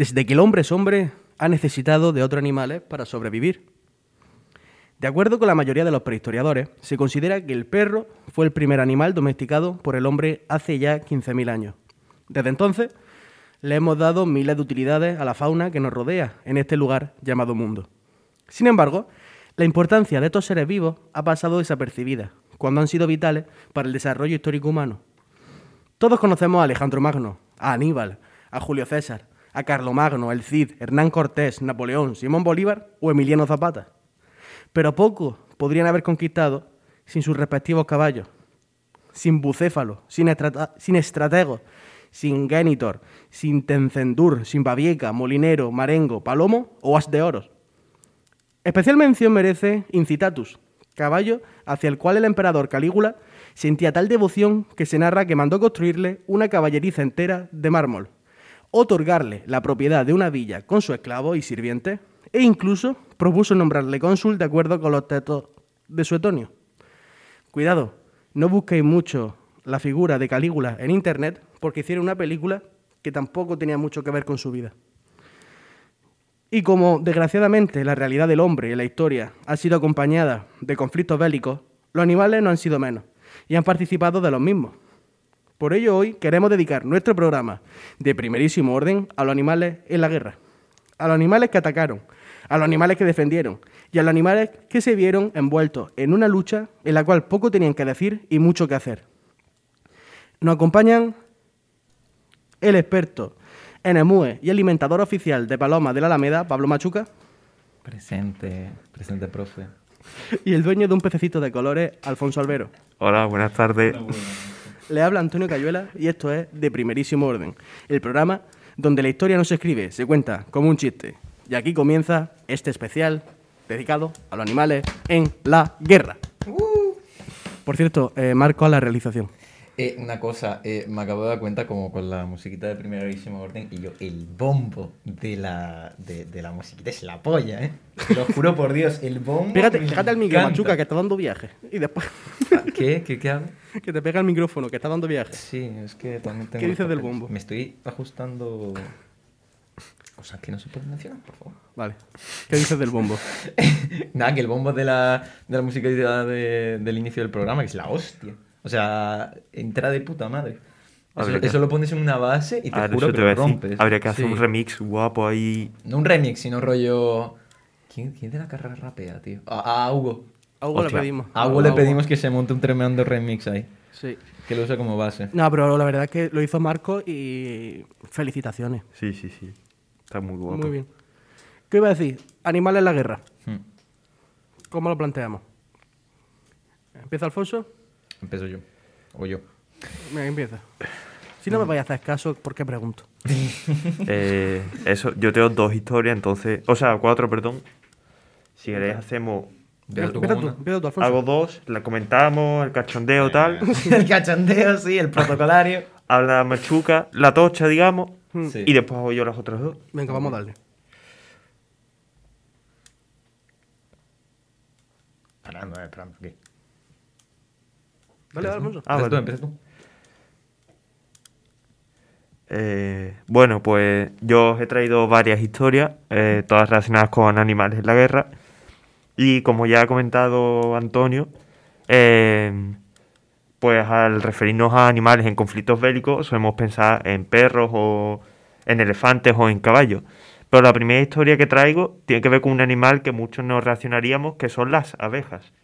Desde que el hombre es hombre, ha necesitado de otros animales para sobrevivir. De acuerdo con la mayoría de los prehistoriadores, se considera que el perro fue el primer animal domesticado por el hombre hace ya 15.000 años. Desde entonces, le hemos dado miles de utilidades a la fauna que nos rodea en este lugar llamado mundo. Sin embargo, la importancia de estos seres vivos ha pasado desapercibida, cuando han sido vitales para el desarrollo histórico humano. Todos conocemos a Alejandro Magno, a Aníbal, a Julio César, a Carlomagno, el Cid, Hernán Cortés, Napoleón, Simón Bolívar o Emiliano Zapata. Pero pocos podrían haber conquistado sin sus respectivos caballos, sin bucéfalo, sin estratego, sin génitor, sin tencendur, sin babieca, molinero, marengo, palomo o as de oros. Especial mención merece Incitatus, caballo hacia el cual el emperador Calígula sentía tal devoción que se narra que mandó construirle una caballeriza entera de mármol, otorgarle la propiedad de una villa con su esclavo y sirviente, e incluso propuso nombrarle cónsul de acuerdo con los textos de Suetonio. Cuidado, no busquéis mucho la figura de Calígula en internet porque hicieron una película que tampoco tenía mucho que ver con su vida. Y como desgraciadamente la realidad del hombre en la historia ha sido acompañada de conflictos bélicos, los animales no han sido menos y han participado de los mismos. Por ello hoy queremos dedicar nuestro programa de primerísimo orden a los animales en la guerra, a los animales que atacaron, a los animales que defendieron y a los animales que se vieron envueltos en una lucha en la cual poco tenían que decir y mucho que hacer. Nos acompañan el experto en emúes y alimentador oficial de palomas de la Alameda, Pablo Machuca. Presente, profe. Y el dueño de un pececito de colores, Alfonso Albero. Hola, buenas tardes. Le habla Antonio Cayuela y esto es De Primerísimo Orden, el programa donde la historia no se escribe, se cuenta como un chiste. Y aquí comienza este especial dedicado a los animales en la guerra. Por cierto, Marco a la realización. Una cosa, me acabo de dar cuenta como con la musiquita de primerísimo orden y yo, el bombo de la musiquita es la polla, ¿eh? Te lo juro por Dios, el bombo. Pégate al micro, Machuca, que está dando viaje. Y después. ¿Qué hago? Que te pega el micrófono, que está dando viaje. Sí, es que también tengo. ¿Qué dices del bombo? Me estoy ajustando cosas que no se pueden mencionar, por favor. Vale. ¿Qué dices del bombo? Nada, que el bombo de la música del inicio del programa, que es la hostia. O sea, entra de puta madre. Eso lo pones en una base y te juro que lo rompes. Habría que hacer un remix guapo ahí. No un remix, sino rollo... ¿Quién de la carrera rapea, tío? A Hugo. A Hugo le pedimos. A Hugo le pedimos que se monte un tremendo remix ahí. Sí. Que lo use como base. No, pero la verdad es que lo hizo Marco y felicitaciones. Sí. Está muy guapo. Muy bien. ¿Qué iba a decir? Animales en la guerra. Hmm. ¿Cómo lo planteamos? ¿Empieza Alfonso? Empiezo yo. O yo. Venga, empieza. Si no me vais a hacer caso, ¿por qué pregunto? Yo tengo 2 historias, entonces... O sea, 4, perdón. Si queréis hacemos... Empieza tú, Alfonso. Hago 2, la comentamos, el cachondeo, tal. El cachondeo, sí, el protocolario. Habla Machuca, la tocha, digamos. Sí. Y después hago yo las otras 2. Venga, vamos a darle. Esperando, aquí. Dale, Alfonso. Vale. Empieza tú. Bueno, pues yo os he traído varias historias, todas relacionadas con animales en la guerra. Y como ya ha comentado Antonio, pues al referirnos a animales en conflictos bélicos solemos pensar en perros o en elefantes o en caballos. Pero la primera historia que traigo tiene que ver con un animal que muchos nos relacionaríamos, que son las abejas.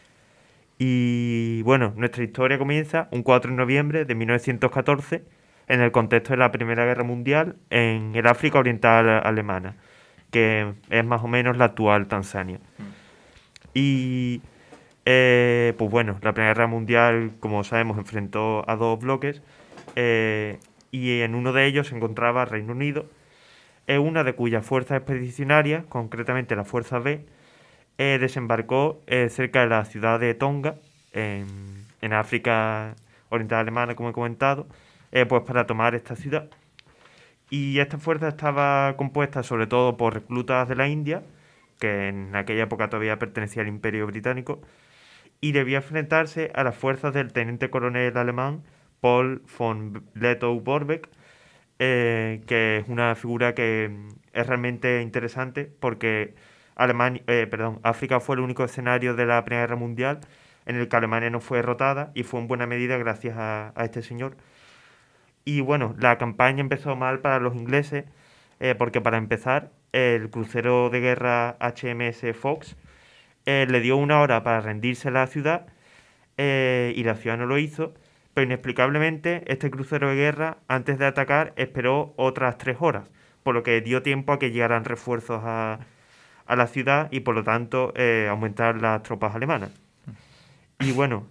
Y bueno, nuestra historia comienza un 4 de noviembre de 1914 en el contexto de la Primera Guerra Mundial en el África Oriental Alemana, que es más o menos la actual Tanzania. Y pues bueno, la Primera Guerra Mundial, como sabemos, enfrentó a 2 bloques y en uno de ellos se encontraba Reino Unido, una de cuyas fuerzas expedicionarias, concretamente la Fuerza B, desembarcó cerca de la ciudad de Tonga, en África Oriental Alemana, como he comentado, pues para tomar esta ciudad. Y esta fuerza estaba compuesta sobre todo por reclutas de la India, que en aquella época todavía pertenecía al Imperio Británico, y debía enfrentarse a las fuerzas del teniente coronel alemán Paul von Lettow-Vorbeck, que es una figura que es realmente interesante porque África fue el único escenario de la Primera Guerra Mundial en el que Alemania no fue derrotada y fue en buena medida gracias a este señor. Y bueno, la campaña empezó mal para los ingleses porque para empezar el crucero de guerra HMS Fox le dio 1 hora para rendirse a la ciudad y la ciudad no lo hizo, pero inexplicablemente este crucero de guerra antes de atacar esperó otras 3 horas, por lo que dio tiempo a que llegaran refuerzos a la ciudad y por lo tanto aumentar las tropas alemanas. Y bueno,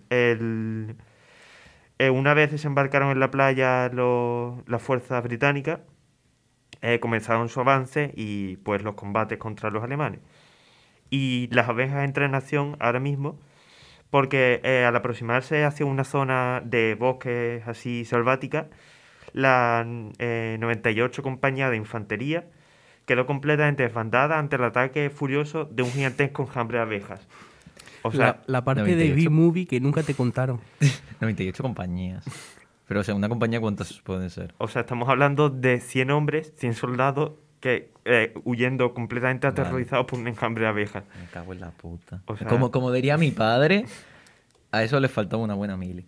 una vez desembarcaron en la playa las fuerzas británicas, comenzaron su avance y pues los combates contra los alemanes. Y las abejas entran en acción ahora mismo porque al aproximarse hacia una zona de bosques así selvática, la 98 Compañía de Infantería quedó completamente desbandada ante el ataque furioso de un gigantesco enjambre de abejas. O sea, la parte 98. de B-Movie que nunca te contaron. 98 compañías. Pero, o sea, ¿una compañía cuántas pueden ser? O sea, estamos hablando de 100 hombres, 100 soldados que huyendo completamente aterrorizados por un enjambre de abejas. Me cago en la puta. O sea, como diría mi padre, a eso le faltaba una buena mili.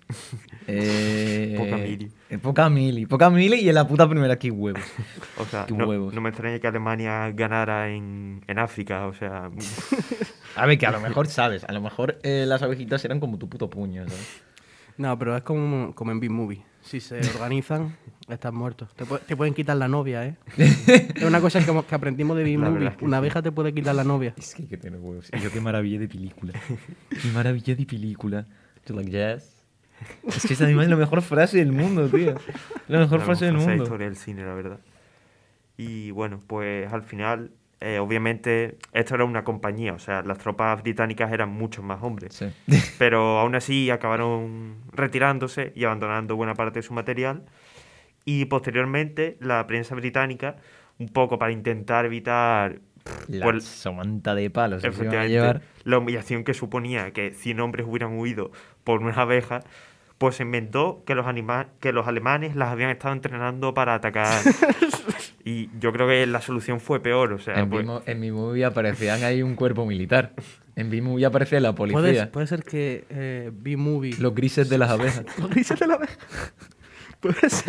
Poca mili. Poca mili y en la puta primera aquí huevos. O sea, Qué no huevos. me extraña que Alemania ganara en África, o sea... A ver, que a lo mejor sabes, a lo mejor las abejitas eran como tu puto puño, ¿sabes? No, pero es como en B-Movie. Si se organizan, estás muerto. Te pueden quitar la novia, ¿eh? Es una cosa que aprendimos de La B-Movie. verdad es que Una sí. abeja te puede quitar la novia. Es que hay que tener huevos. Y yo qué maravilla de película. Qué maravilla de película. ¿Tú like jazz? Es que esa es la mejor frase del mundo, tío. La mejor frase del de la mundo. historia del cine, la verdad. Y bueno, pues al final, obviamente, esto era una compañía, o sea, las tropas británicas eran muchos más hombres. Sí. Pero aún así acabaron retirándose y abandonando buena parte de su material. Y posteriormente, la prensa británica, un poco para intentar evitar La pues, somanta de palos. Se iban a efectivamente, llevar. la humillación que suponía que 100 hombres hubieran huido por unas abejas, pues se inventó que los alemanes las habían estado entrenando para atacar. Y yo creo que la solución fue peor, o sea, pues, En mi movie aparecían ahí un cuerpo militar. En mi movie aparecía la policía. Puede ser que B-Movie... Los grises de las abejas. Los grises de la abeja. Puede ser...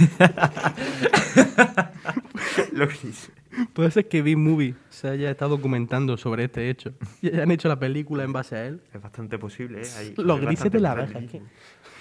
lo que hice. Puede ser que B-Movie se haya estado documentando sobre este hecho y hayan hecho la película en base a él. Es bastante posible, ¿eh? Los hay grises de la bastante abeja. material.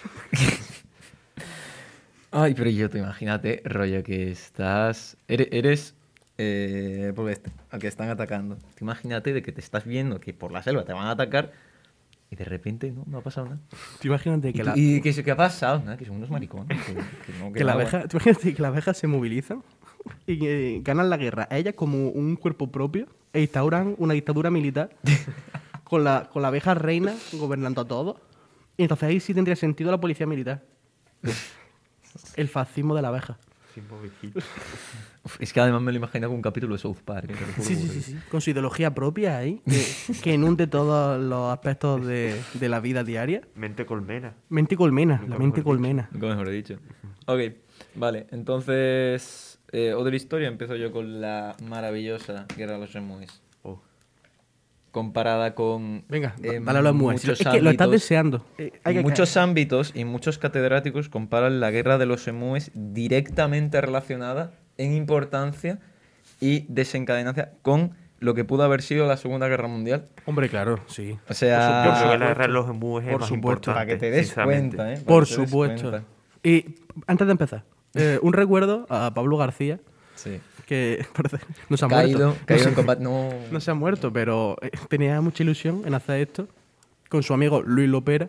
Ay, pero yo te imagínate, rollo, que estás... Eres porque al que están atacando. Te imagínate de que te estás viendo que por la selva te van a atacar y de repente no ha pasado nada. Tú imagínate que la... ¿Y qué ha pasado? Nada, que son unos maricones. Que la abeja, tú imagínate que las abejas se movilizan y ganan la guerra. Ellas como un cuerpo propio e instauran una dictadura militar con la abeja reina gobernando a todos. Y entonces ahí sí tendría sentido la policía militar. El fascismo de la abeja. Sin movijito. Es que además me lo imagino como un capítulo de South Park. Te lo juro Sí, por sí, Dios. sí, sí. Con su ideología propia ahí, que inunde todos los aspectos de la vida diaria. Mente colmena. Mente colmena, Nunca la mente mejor dicho. colmena. Nunca mejor dicho. Ok, vale. Entonces, otra historia. Empiezo yo con la maravillosa Guerra de los Emúes. Oh. Comparada con... Venga, en dale a los mues. muchos Es que lo estás ámbitos- deseando. Hay En que- muchos ámbitos y muchos catedráticos comparan la Guerra de los Emúes directamente relacionada en importancia y desencadenancia con lo que pudo haber sido la Segunda Guerra Mundial. Hombre, claro, sí. O sea, Yo creo que la guerra de los emúes es Por más supuesto. importante. para que te des sinceramente. cuenta, ¿eh? Para Por que te des supuesto. cuenta. Y antes de empezar, un recuerdo a Pablo García, Sí. que parece, no se ha Caído muerto. No en se- combate. No. No se ha muerto, pero tenía mucha ilusión en hacer esto con su amigo Luis Lopera.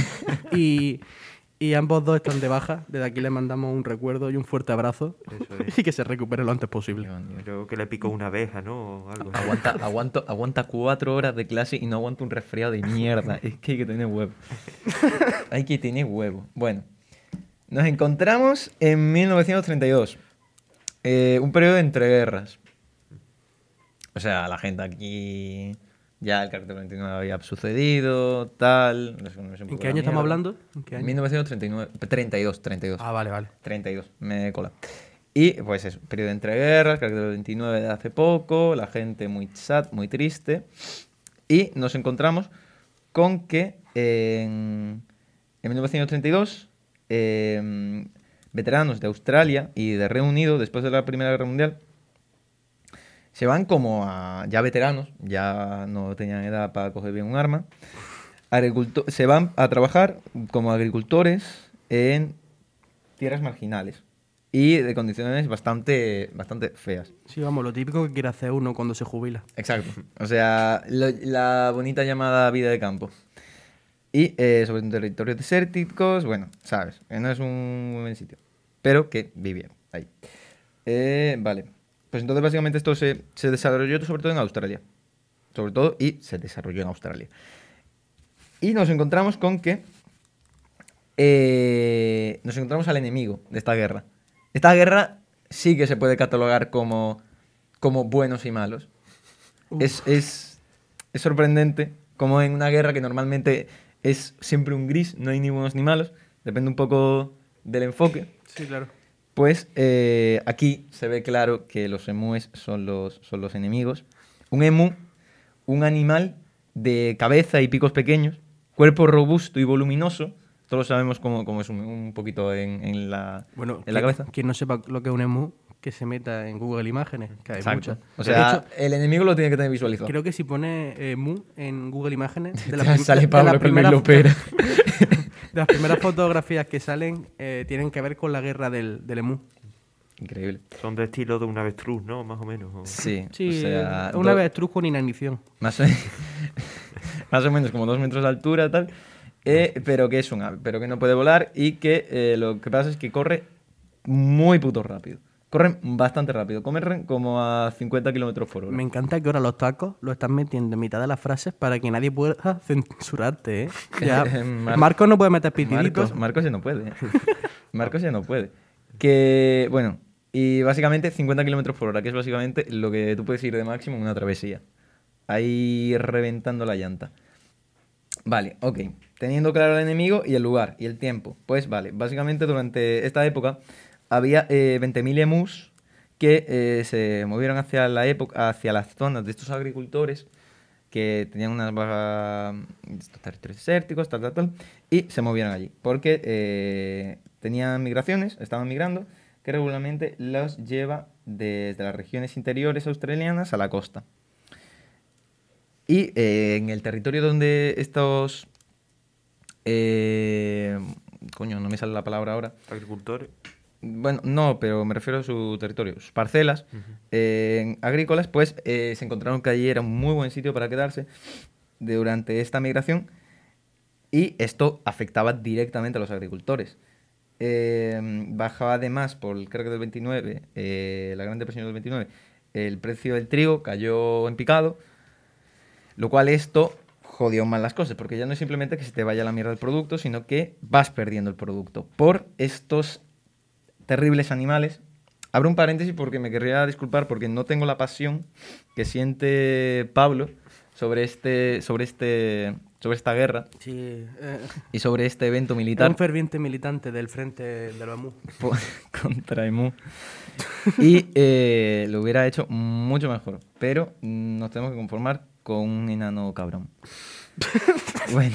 y ambos dos están de baja. Desde aquí les mandamos un recuerdo y un fuerte abrazo. Eso es. Y que se recupere lo antes posible. Creo que le picó una abeja, ¿no? O algo. Aguanta 4 horas de clase y no aguanta un resfriado de mierda. Es que hay que tener huevo. Hay que tener huevo. Bueno, nos encontramos en 1932. Un periodo de entreguerras. O sea, la gente aquí... Ya el cartel 29 había sucedido, tal... ¿En qué año estamos hablando? ¿En qué año? 1939. 32. Ah, vale, vale. 32, me cola. Y pues eso, periodo de entreguerras, creo que del 29 de hace poco, la gente muy sad, muy triste. Y nos encontramos con que en 1932 veteranos de Australia y de Reino Unido, después de la Primera Guerra Mundial, se van como ya veteranos, ya no tenían edad para coger bien un arma, se van a trabajar como agricultores en tierras marginales y de condiciones bastante feas. Sí, vamos, lo típico que quiere hacer uno cuando se jubila. Exacto. O sea, la bonita llamada vida de campo. Y sobre territorios desérticos, bueno, sabes, que no es un buen sitio, pero que vivieron ahí. Vale. Pues entonces básicamente esto se desarrolló sobre todo en Australia. Sobre todo, y se desarrolló en Australia. Y nos encontramos con que nos encontramos al enemigo de esta guerra. Esta guerra sí que se puede catalogar como buenos y malos. Es sorprendente como en una guerra que normalmente es siempre un gris, no hay ni buenos ni malos, depende un poco del enfoque. Sí, claro. Pues aquí se ve claro que los emúes son los enemigos. Un emú, un animal de cabeza y picos pequeños, cuerpo robusto y voluminoso. Todos sabemos cómo es un poquito en la cabeza. Quien no sepa lo que es un emu, que se meta en Google Imágenes, que hay Exacto. muchas. O sea, De hecho, el enemigo lo tiene que tener visualizado. creo que si pone emu en Google Imágenes, Sale Pablo con Luis Lopera. de las primeras fotografías que salen tienen que ver con la guerra del emu. Increíble. Son de estilo de un avestruz, ¿no? Más o menos. Sí, Sí, o sea, una avestruz con inanición. más o menos como 2 metros de altura, tal. Pero que es un ave, pero que no puede volar y que lo que pasa es que corre muy puto rápido. Corren bastante rápido, corren como a 50 kilómetros por hora. Me encanta que ahora los tacos lo están metiendo en mitad de las frases para que nadie pueda censurarte, ¿eh? Ya, Marcos no puede meter pitiditos. Marcos ya no puede. Marcos ya no puede. Que, bueno, y básicamente 50 kilómetros por hora, que es básicamente lo que tú puedes ir de máximo en una travesía. Ahí reventando la llanta. Vale, ok. Teniendo claro el enemigo y el lugar y el tiempo. Pues vale, básicamente durante esta época había 20.000 emus que se movieron hacia las zonas de estos agricultores que tenían unas estos territorios desérticos, tal, y se movieron allí. Porque tenían migraciones, estaban migrando, que regularmente los lleva desde las regiones interiores australianas a la costa. Y en el territorio donde estos... coño, no me sale la palabra ahora. Agricultores. Bueno, no, pero me refiero a su territorio, sus parcelas agrícolas, pues se encontraron que allí era un muy buen sitio para quedarse durante esta migración y esto afectaba directamente a los agricultores. Bajaba además creo que del 29, la Gran Depresión del 29, el precio del trigo cayó en picado, lo cual esto jodió mal las cosas, porque ya no es simplemente que se te vaya la mierda el producto, sino que vas perdiendo el producto por estos terribles animales. Abro un paréntesis porque me querría disculpar porque no tengo la pasión que siente Pablo sobre esta guerra Sí, y sobre este evento era militar un ferviente militante del frente de los emu. contra Emu. Y lo hubiera hecho mucho mejor, pero nos tenemos que conformar con un enano cabrón. Bueno.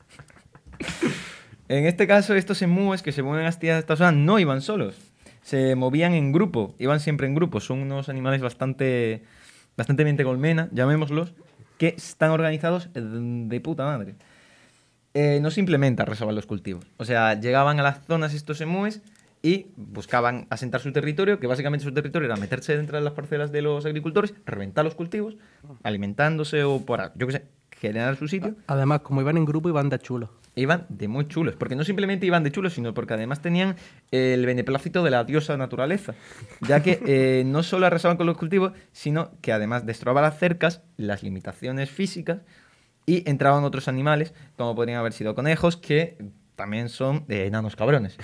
En este caso, estos emúes que se mueven hacia esta zona no iban solos. Se movían en grupo, iban siempre en grupo. Son unos animales bastante mente colmena, llamémoslos, que están organizados de puta madre. No simplemente arrasaban los cultivos. O sea, llegaban a las zonas estos emúes y buscaban asentar su territorio, que básicamente su territorio era meterse dentro de las parcelas de los agricultores, reventar los cultivos, alimentándose o yo qué sé, generar su sitio. Además, como iban en grupo, iban de chulos. Iban de muy chulos, porque no simplemente iban de chulos, sino porque además tenían el beneplácito de la diosa naturaleza, ya que no solo arrasaban con los cultivos, sino que además destruían las cercas, las limitaciones físicas, y entraban otros animales, como podrían haber sido conejos, que también son enanos cabrones.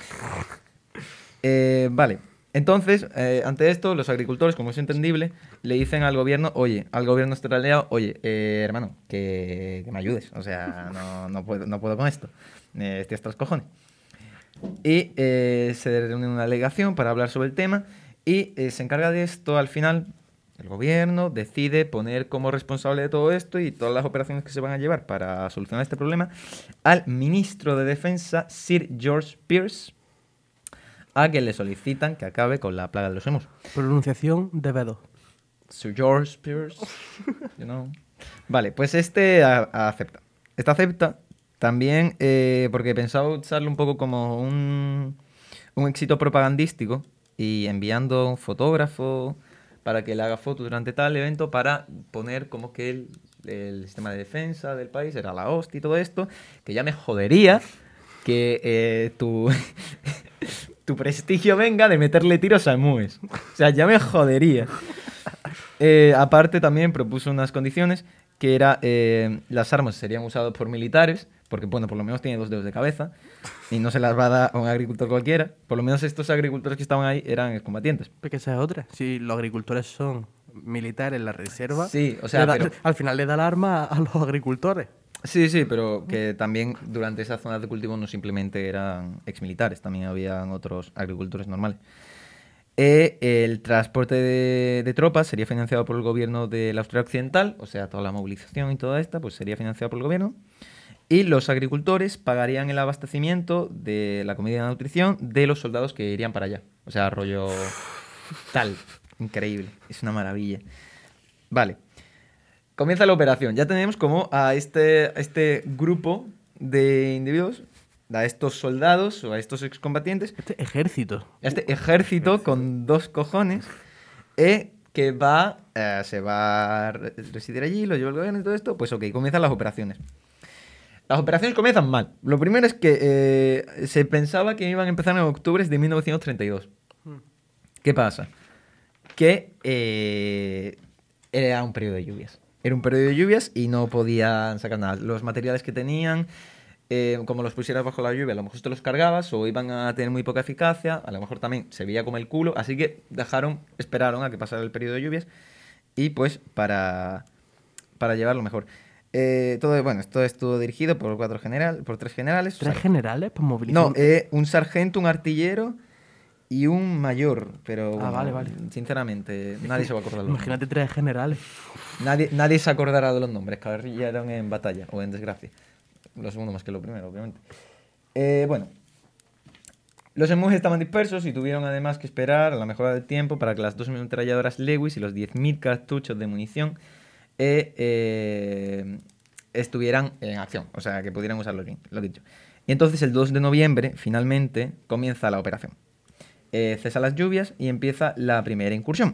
Vale, entonces, ante esto, los agricultores, como es entendible, le dicen al gobierno australiano, oye, hermano, que me ayudes, o sea, no puedo con esto, estoy hasta los cojones. Y se reúne una delegación para hablar sobre el tema Y se encarga de esto al final. El gobierno decide poner como responsable de todo esto y todas las operaciones que se van a llevar para solucionar este problema al ministro de Defensa, Sir George Pierce, a quien le solicitan que acabe con la plaga de los emus. Pronunciación de B2. Sir George Pierce, you know. Vale, pues este acepta. Este acepta también porque pensaba usarlo un poco como un éxito propagandístico y enviando un fotógrafo para que le haga fotos durante tal evento para poner como que el sistema de defensa del país era la hostia y todo esto, que ya me jodería que tu prestigio venga de meterle tiros a emúes. O sea, ya me jodería. Aparte también propuso unas condiciones que era las armas serían usadas por militares, porque bueno, por lo menos tiene 2 dedos de cabeza y no se las va a dar a un agricultor cualquiera. Por lo menos estos agricultores que estaban ahí eran excombatientes. Porque esa es otra. Si los agricultores son militares, la reserva, Sí, o sea, pero- al final le da el arma a los agricultores. Sí, sí, pero que también durante esas zonas de cultivo no simplemente eran exmilitares, también habían otros agricultores normales. El transporte de tropas sería financiado por el gobierno de la Austria Occidental, o sea, toda la movilización y toda esta, pues sería financiada por el gobierno. Y los agricultores pagarían el abastecimiento de la comida y la nutrición de los soldados que irían para allá. O sea, rollo tal. Increíble. Es una maravilla. Vale. Comienza la operación. Ya tenemos como a este grupo de individuos, a estos soldados o a estos excombatientes, Este ejército. este ejército con 2 cojones, que se va a residir allí, lo lleva el gobierno y todo esto. Pues ok, comienzan las operaciones. Las operaciones comienzan mal. Lo primero es que se pensaba que iban a empezar en octubre de 1932. ¿Qué pasa? Que era un periodo de lluvias. Era un periodo de lluvias y no podían sacar nada. Los materiales que tenían, como los pusieras bajo la lluvia, a lo mejor te los cargabas o iban a tener muy poca eficacia, a lo mejor también se veía como el culo, así que esperaron a que pasara el periodo de lluvias y pues para llevarlo mejor. Esto estuvo dirigido por 3 generales. ¿Tres generales? Pues movilizar. No, un sargento, un artillero y un mayor, pero bueno, vale. sinceramente nadie se va a acordar de los Imagínate 3 generales. nombres. Nadie se acordará de los nombres, cayeron en batalla o en desgracia. Lo segundo más que lo primero, obviamente. Bueno, los emus estaban dispersos y tuvieron además que esperar a la mejora del tiempo para que las 2 ametralladoras Lewis y los 10.000 cartuchos de munición estuvieran en acción, o sea, que pudieran usarlo bien, lo dicho. Y entonces el 2 de noviembre, finalmente, comienza la operación. Cesan las lluvias y empieza la primera incursión.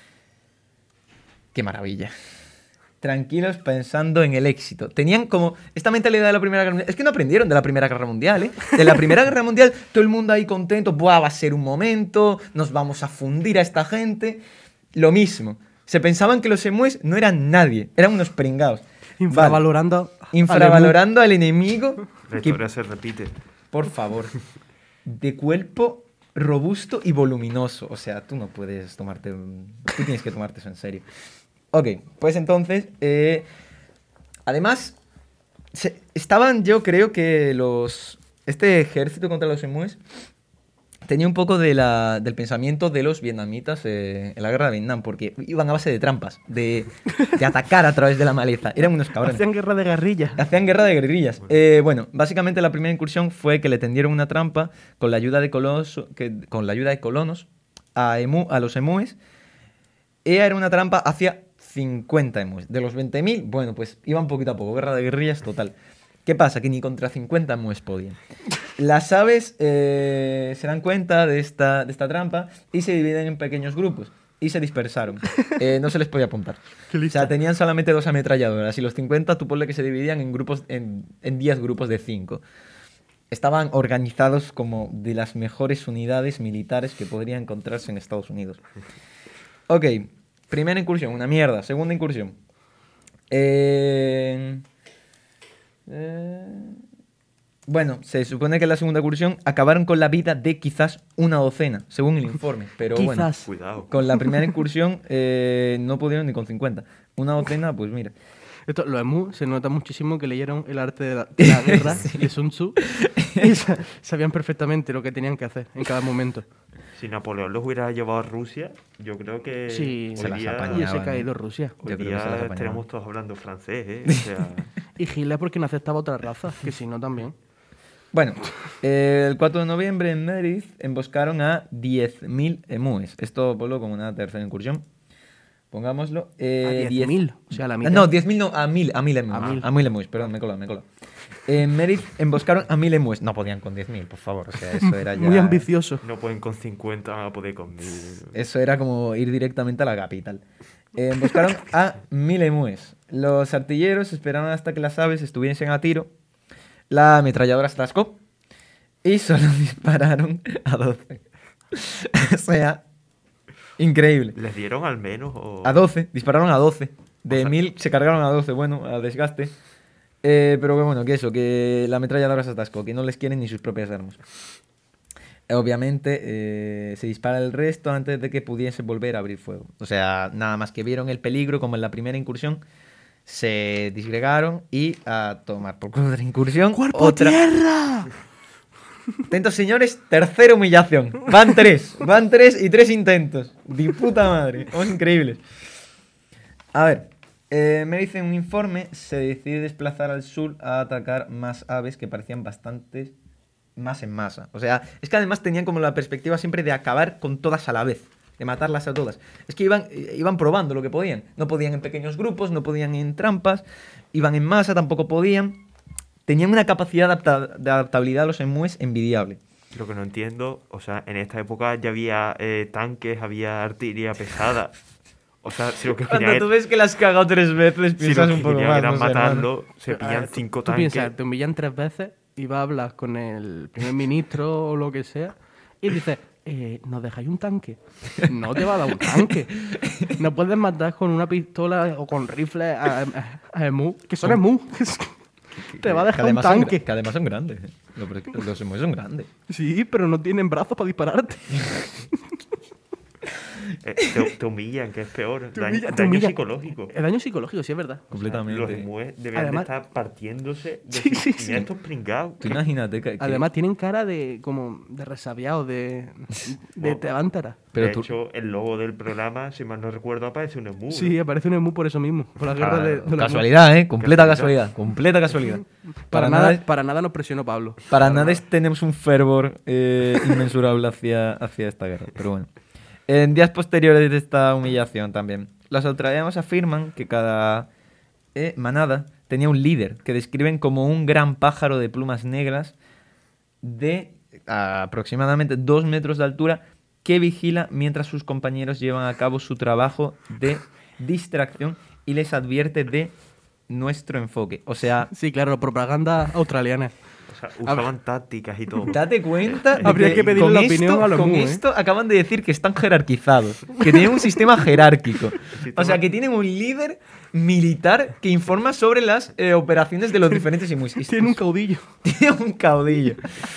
¡Qué maravilla! Tranquilos pensando en el éxito. Tenían como esta mentalidad de la Primera Guerra Mundial. Es que no aprendieron de la Primera Guerra Mundial, ¿eh? De la Primera Guerra Mundial, todo el mundo ahí contento. ¡Buah, va a ser un momento! Nos vamos a fundir a esta gente. Lo mismo. Se pensaban que los emúes no eran nadie. Eran unos pringados. Infravalorando. Vale. Infravalorando al enemigo. La que, historia se repite. por favor. De cuerpo robusto y voluminoso. O sea, tú no puedes tomarte... Tú tienes que tomarte eso en serio. Ok, pues entonces... además, estaban, yo creo que este ejército contra los emúes tenía un poco del pensamiento de los vietnamitas en la guerra de Vietnam, porque iban a base de trampas, de atacar a través de la maleza. Eran unos cabrones. Hacían guerra de guerrillas. Hacían guerra de guerrillas. Bueno, básicamente la primera incursión fue que le tendieron una trampa con la ayuda de colonos a los emúes. Era una trampa hacia 50 emúes. De los 20.000, bueno, pues iban poquito a poco. Guerra de guerrillas total. ¿Qué pasa? Que ni contra 50 emúes podían. Las aves se dan cuenta de esta trampa y se dividen en pequeños grupos. Y se dispersaron. No se les podía apuntar. O sea, tenían solamente 2 ametralladoras. Y los 50, tú ponle que se dividían en grupos, en 10 grupos de 5. Estaban organizados como de las mejores unidades militares que podrían encontrarse en Estados Unidos. Ok, primera incursión, una mierda. Segunda incursión. Bueno, se supone que en la segunda incursión acabaron con la vida de quizás una docena, según el informe. Pero bueno, Quizás. Cuidado. con la primera incursión no pudieron ni con 50. Una docena, pues mira. Los emus se nota muchísimo que leyeron el arte de la guerra de Sun Tzu y sabían perfectamente lo que tenían que hacer en cada momento. Si Napoleón los hubiera llevado a Rusia, yo creo que Sí, se las hoy día, apañaba. hubiese ¿no? caído Rusia. hoy Yo creo que se las día apañaba. estaríamos todos hablando francés, ¿eh? O sea, Y Hitler porque no aceptaba otra raza, que si no también. Bueno, el 4 de noviembre en Meredith emboscaron a 10.000 emúes. Esto ponlo como una tercera incursión. Pongámoslo. A 10.000, o sea, la mitad. No, 10.000 no, a 1.000 emúes. A 1.000. A 1.000 emúes, perdón, me he colado. En Meredith emboscaron a 1.000 emúes. No podían con 10.000, por favor. O sea, eso era ya... Muy ambicioso. no pueden con 50, van a poder con 1000. Eso era como ir directamente a la capital. Emboscaron a 1.000 emúes. Los artilleros esperaron hasta que las aves estuviesen a tiro. La ametralladora se atascó y solo dispararon a 12. O sea, increíble. ¿Les dieron al menos o...? A 12, dispararon a 12. De O sea- 1.000 se cargaron a 12, bueno, a desgaste. Pero que bueno, que eso, que la ametralladora se atascó, que no les quieren ni sus propias armas. Obviamente se dispara el resto antes de que pudiese volver a abrir fuego. O sea, nada más que vieron el peligro, como en la primera incursión, se disgregaron y a tomar por culo de la incursión. ¡Cuerpo a tierra! Atentos, señores, tercera humillación. Van tres y 3 intentos. De puta madre, somos increíbles. A ver, me dice un informe, se decide desplazar al sur a atacar más aves que parecían bastantes más en masa. O sea, es que además tenían como la perspectiva siempre de acabar con todas a la vez, de matarlas a todas. Es que iban probando lo que podían. No podían en pequeños grupos, no podían en trampas, iban en masa, tampoco podían. Tenían una capacidad de adaptabilidad a los emúes envidiable. Lo que no entiendo, o sea, en esta época ya había tanques, había artillería pesada. O sea, si lo que Cuando querían tú ves que las has cagado 3 veces, si piensas lo un que poco querían más. era No sé, hermano. matarlo, se pillan 5 Tú tanques. piensas, te humillan 3 veces y vas a hablar con el primer ministro o lo que sea y dices, ¿nos dejáis un tanque? No te va a dar un tanque. No puedes matar con una pistola o con rifles a emú, que son emú. Te va a Que dejar un además son tanque. que además son grandes. Los emúes son grandes. Sí, pero no tienen brazos para dispararte. Te humillan, que es peor. Te Daño, humilla- te daño humilla. psicológico. El daño psicológico, sí es verdad. Completamente. Los emúes deberían Además- de estar partiéndose de Sí, sí, mira sí. estos pringados. Tú imagínate que... Además tienen cara de como de resabiado, de tevántara. Pero de tú- hecho, el logo del programa, si mal no recuerdo, aparece un emú. Sí, aparece un emú por eso mismo, por la guerra de los Casualidad, ¿eh? Completa Casualidad. casualidad. Completa casualidad. emú. Para nada nos presionó Pablo. Para nada tenemos un fervor inmensurable hacia esta guerra. Pero bueno. En días posteriores de esta humillación también, los australianos afirman que cada manada tenía un líder que describen como un gran pájaro de plumas negras de aproximadamente 2 metros de altura que vigila mientras sus compañeros llevan a cabo su trabajo de distracción y les advierte de nuestro enfoque. O sea, Sí, claro, propaganda australiana. O sea, usaban tácticas y todo. date cuenta de Habría que pedirle con la esto, opinión a los con mu, ¿eh? esto acaban de decir que están jerarquizados, que tienen un sistema jerárquico. Sistema- O sea, que tienen un líder militar que informa sobre las operaciones de los diferentes imus. Tiene un caudillo. Tiene un caudillo.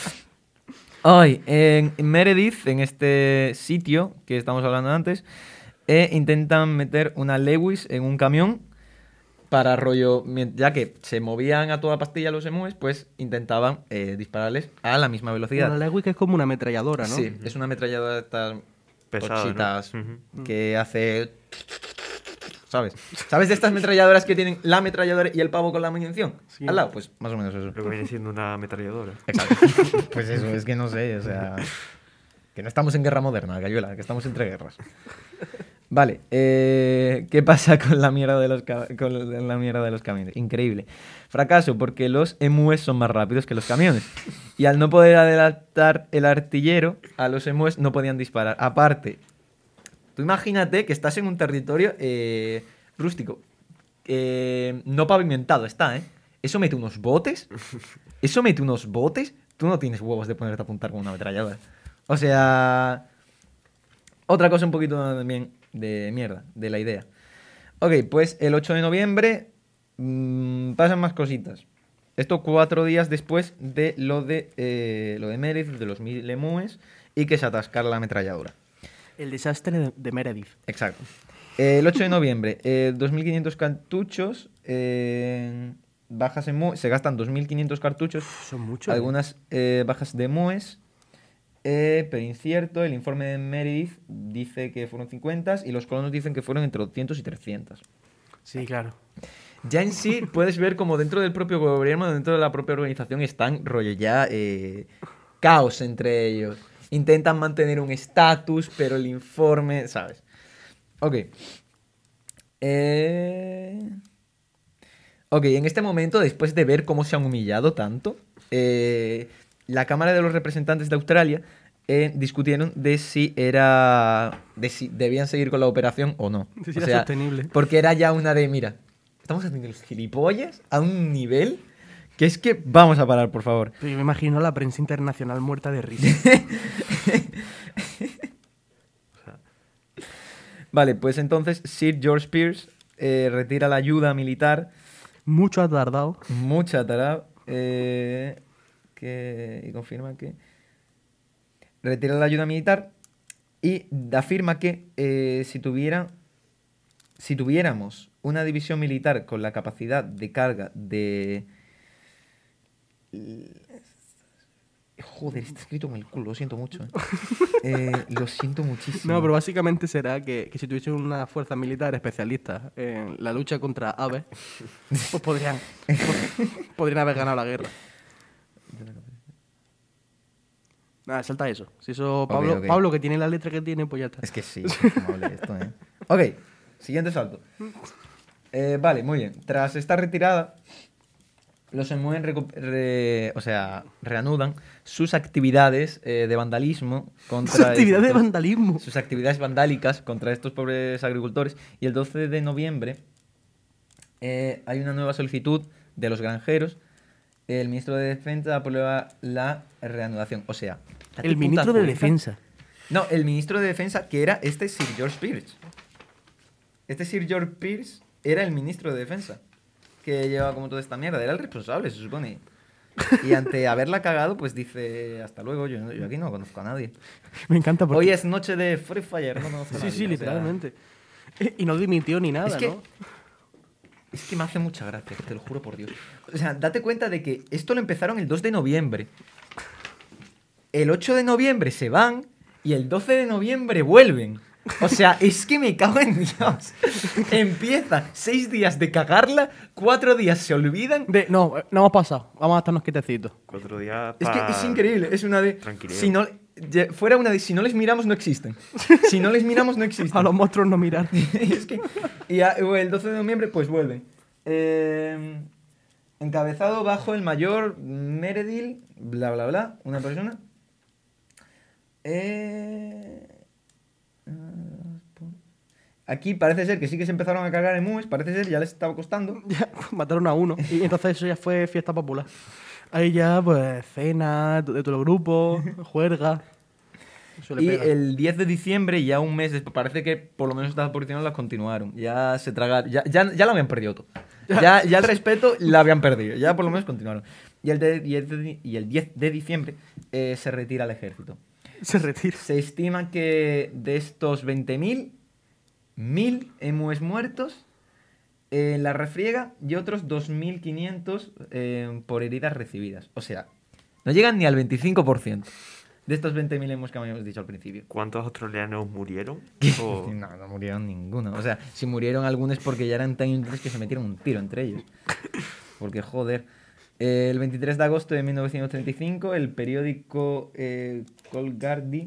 Hoy, en Meredith, en este sitio que estamos hablando antes, intentan meter una Lewis en un camión para rollo, ya que se movían a toda pastilla los emúes, pues intentaban dispararles a la misma velocidad. Una Lewis que es como una ametralladora, ¿no? Sí, es una ametralladora de estas Pesado, ¿no? tochitas Ujú. que hace... ¿Sabes? ¿Sabes de estas ametralladoras que tienen la ametralladora y el pavo con la munición? Sí. Al lado, pues más o menos eso. Lo que viene siendo una ametralladora. Exacto. Pues eso, es que no sé, o sea... Que no estamos en guerra moderna, Gayuela, que estamos entre guerras. Vale, ¿qué pasa con la mierda de los camiones? Increíble. Fracaso, porque los emúes son más rápidos que los camiones. Y al no poder adelantar el artillero, a los emúes no podían disparar. Aparte, tú imagínate que estás en un territorio rústico. No pavimentado está, ¿eh? Eso mete unos botes. Tú no tienes huevos de ponerte a apuntar con una ametralladora. O sea... Otra cosa un poquito también de mierda, de la idea. Ok, pues el 8 de noviembre pasan más cositas. Esto 4 días después de lo de Meredith, de los 1000 emúes, y que se atascara la ametralladora. El desastre de Meredith. Exacto. El 8 de noviembre, 2.500 cartuchos bajas en MUES, se gastan 2.500 cartuchos. Son muchos. Algunas bajas de MUES, pero incierto. El informe de Meredith dice que fueron 50 y los colonos dicen que fueron entre 200 y 300. Sí, claro. Ya en sí puedes ver como dentro del propio gobierno, dentro de la propia organización, están rollo ya caos entre ellos. Intentan mantener un estatus, pero el informe, ¿sabes? Ok. Ok, en este momento, después de ver cómo se han humillado tanto, la Cámara de los Representantes de Australia discutieron de si debían seguir con la operación o no. Sí, sí, era sostenible. Porque era ya una de, mira, estamos haciendo los gilipollas a un nivel que es que vamos a parar, por favor. Yo me imagino la prensa internacional muerta de risa. Vale, pues entonces Sir George Pierce retira la ayuda militar. Mucho ha tardado. Mucha tara. Y confirma que retira la ayuda militar y afirma que si tuviéramos una división militar con la capacidad de carga de... Joder, está escrito con el culo, lo siento mucho. Lo siento muchísimo. No, pero básicamente será que si tuviesen una fuerza militar especialista en la lucha contra aves, pues podrían haber ganado la guerra. Nada, salta eso. Si eso Pablo, ok. Pablo, que tiene la letra que tiene, pues ya está. Es que sí, es infumable esto, ¿eh? Ok, siguiente salto. Vale, muy bien. Tras esta retirada, los Emuen reanudan sus actividades de vandalismo contra... Esa actividad de vandalismo. Sus actividades vandálicas contra estos pobres agricultores. Y el 12 de noviembre hay una nueva solicitud de los granjeros. El ministro de Defensa aprueba la reanudación. O sea... date El puta ministro de cuenta. Defensa. No, el ministro de Defensa, que era este Sir George Pierce. Este Sir George Pierce era el ministro de Defensa. Que llevaba como toda esta mierda. Era el responsable, se supone. Y ante haberla cagado, pues dice, hasta luego, yo aquí no conozco a nadie. Me encanta porque... Hoy es noche de Free Fire, no conozco a Sí, nadie. sí, o sea, literalmente. Y no dimitió ni nada, Es que- ¿no? Es que me hace mucha gracia, te lo juro por Dios. O sea, date cuenta de que esto lo empezaron el 2 de noviembre. El 8 de noviembre se van y el 12 de noviembre vuelven. O sea, es que me cago en Dios. Empieza 6 días de cagarla, 4 días se olvidan. No hemos pasado. Vamos a estarnos quietecitos. 4 días Es que pa- es increíble, es una de... Tranquilidad. Si no, fuera una de... Si no les miramos, no existen. Si no les miramos, no existen. A los monstruos no mirar. Y es que... Y el 12 de noviembre, pues vuelven. Encabezado bajo el mayor Meredith, bla, bla, bla, una persona. Aquí parece ser que sí que se empezaron a cargar en MUES, parece ser, ya les estaba costando. Ya, mataron a uno. Y entonces eso ya fue fiesta popular. Ahí ya, pues, cena de todo el grupo, juerga. Eso le Y pega. el 10 de diciembre, ya un mes después, parece que por lo menos estas posiciones las continuaron. Ya se tragaron, ya lo habían perdido todo. Ya el respeto la habían perdido, ya por lo menos continuaron. Y el 10 de diciembre se retira el ejército. Se retira. Se estima que de estos 20.000, 1.000 emues muertos en la refriega y otros 2.500 por heridas recibidas. O sea, no llegan ni al 25% de estos 20.000 emues que habíamos dicho al principio. ¿Cuántos australianos murieron? O- No murieron ninguno. O sea, si murieron algunos es porque ya eran tan inútiles que se metieron un tiro entre ellos. Porque, joder. El 23 de agosto de 1935, el periódico Coolgardie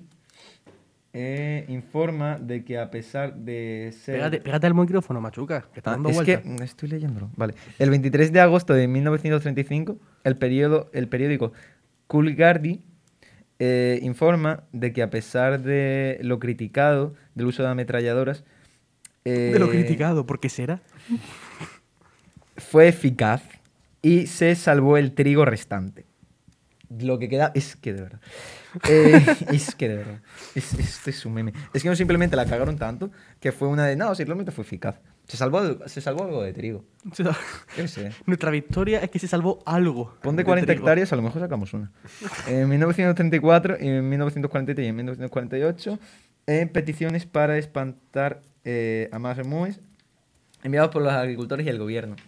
informa de que a pesar de ser... Pégate al micrófono, machuca, que está dando es vueltas. que estoy leyéndolo. Vale. El 23 de agosto de 1935, el periódico Coolgardie informa de que a pesar de lo criticado del uso de ametralladoras... De lo criticado, ¿por qué será? Fue eficaz y se salvó el trigo restante. Lo que queda es que de verdad. Es que de verdad. Este es un meme. Es que no simplemente la cagaron tanto que fue una de. No, simplemente fue eficaz. Se salvó algo de trigo. Yo qué sé. Nuestra victoria es que se salvó algo. Pon de de 40 trigo. hectáreas, a lo mejor sacamos una. En 1934, en 1943 y en 1948, peticiones para espantar a más emúes enviados por los agricultores y el gobierno.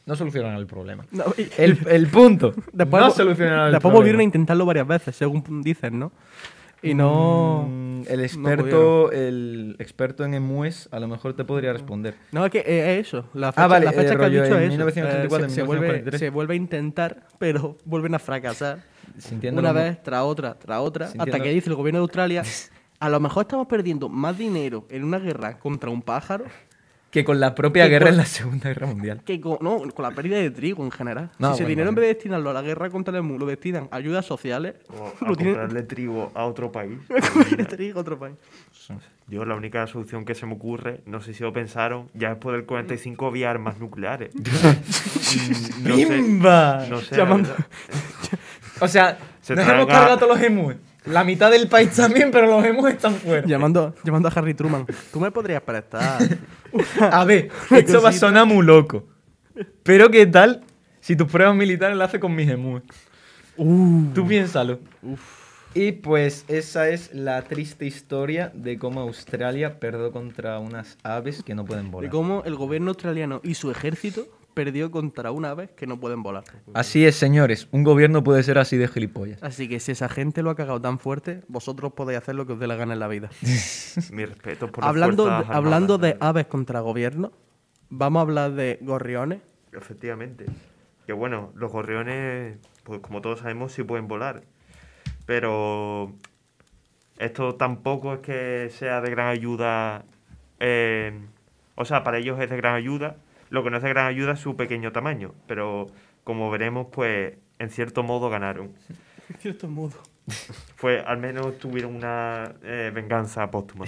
no solucionan el problema. No, El punto, después no solucionan el después problema. volvieron a intentarlo varias veces, según dicen, ¿no? Y no... El experto en emúes a lo mejor te podría responder. No, es que es eso. La fecha, vale, la fecha que has rollo dicho en es eso. 1934, Se vuelve, 1943. se vuelve a intentar, pero vuelven a fracasar. Sintiendo Una como- vez tras otra, hasta Sintiendo- que dice el gobierno de Australia, a lo mejor estamos perdiendo más dinero en una guerra contra un pájaro Que con la propia Que guerra con- en la Segunda Guerra Mundial. que con la pérdida de trigo en general. No, si ese bueno, dinero en vale. vez de destinarlo a la guerra contra el emu, lo destinan a ayudas sociales, O a lo tienen comprarle trigo a otro país. de trigo a otro país. Yo la única solución que se me ocurre, no sé si lo pensaron, ya después del 45 había armas nucleares. No sé, ¡Bimba! no sé. Llamando- la verdad. O sea, Se nos hemos traga- cargado todos los emúes. La mitad del país también, pero los emúes están fuera. Llamando a Harry Truman. ¿Tú me podrías prestar? A ver, esto va a sonar muy loco. Pero ¿qué tal si tus pruebas militares las haces con mis emúes? Tú piénsalo. Y pues esa es la triste historia de cómo Australia perdió contra unas aves que no pueden De volar. cómo el gobierno australiano y su ejército perdió contra una ave que no pueden volar. Así es, señores. Un gobierno puede ser así de gilipollas. Así que si esa gente lo ha cagado tan fuerte, vosotros podéis hacer lo que os dé la gana en la vida. Mi respeto por las hablando Fuerzas Armadas. hablando de aves contra gobierno, vamos a hablar de gorriones. Efectivamente. Que bueno, los gorriones, pues como todos sabemos, sí pueden volar. Pero esto tampoco es que sea de gran ayuda. O sea, para ellos es de gran ayuda. Lo que no es de gran ayuda es su pequeño tamaño. Pero como veremos, pues en cierto modo ganaron. En cierto modo. Al menos tuvieron una venganza póstuma.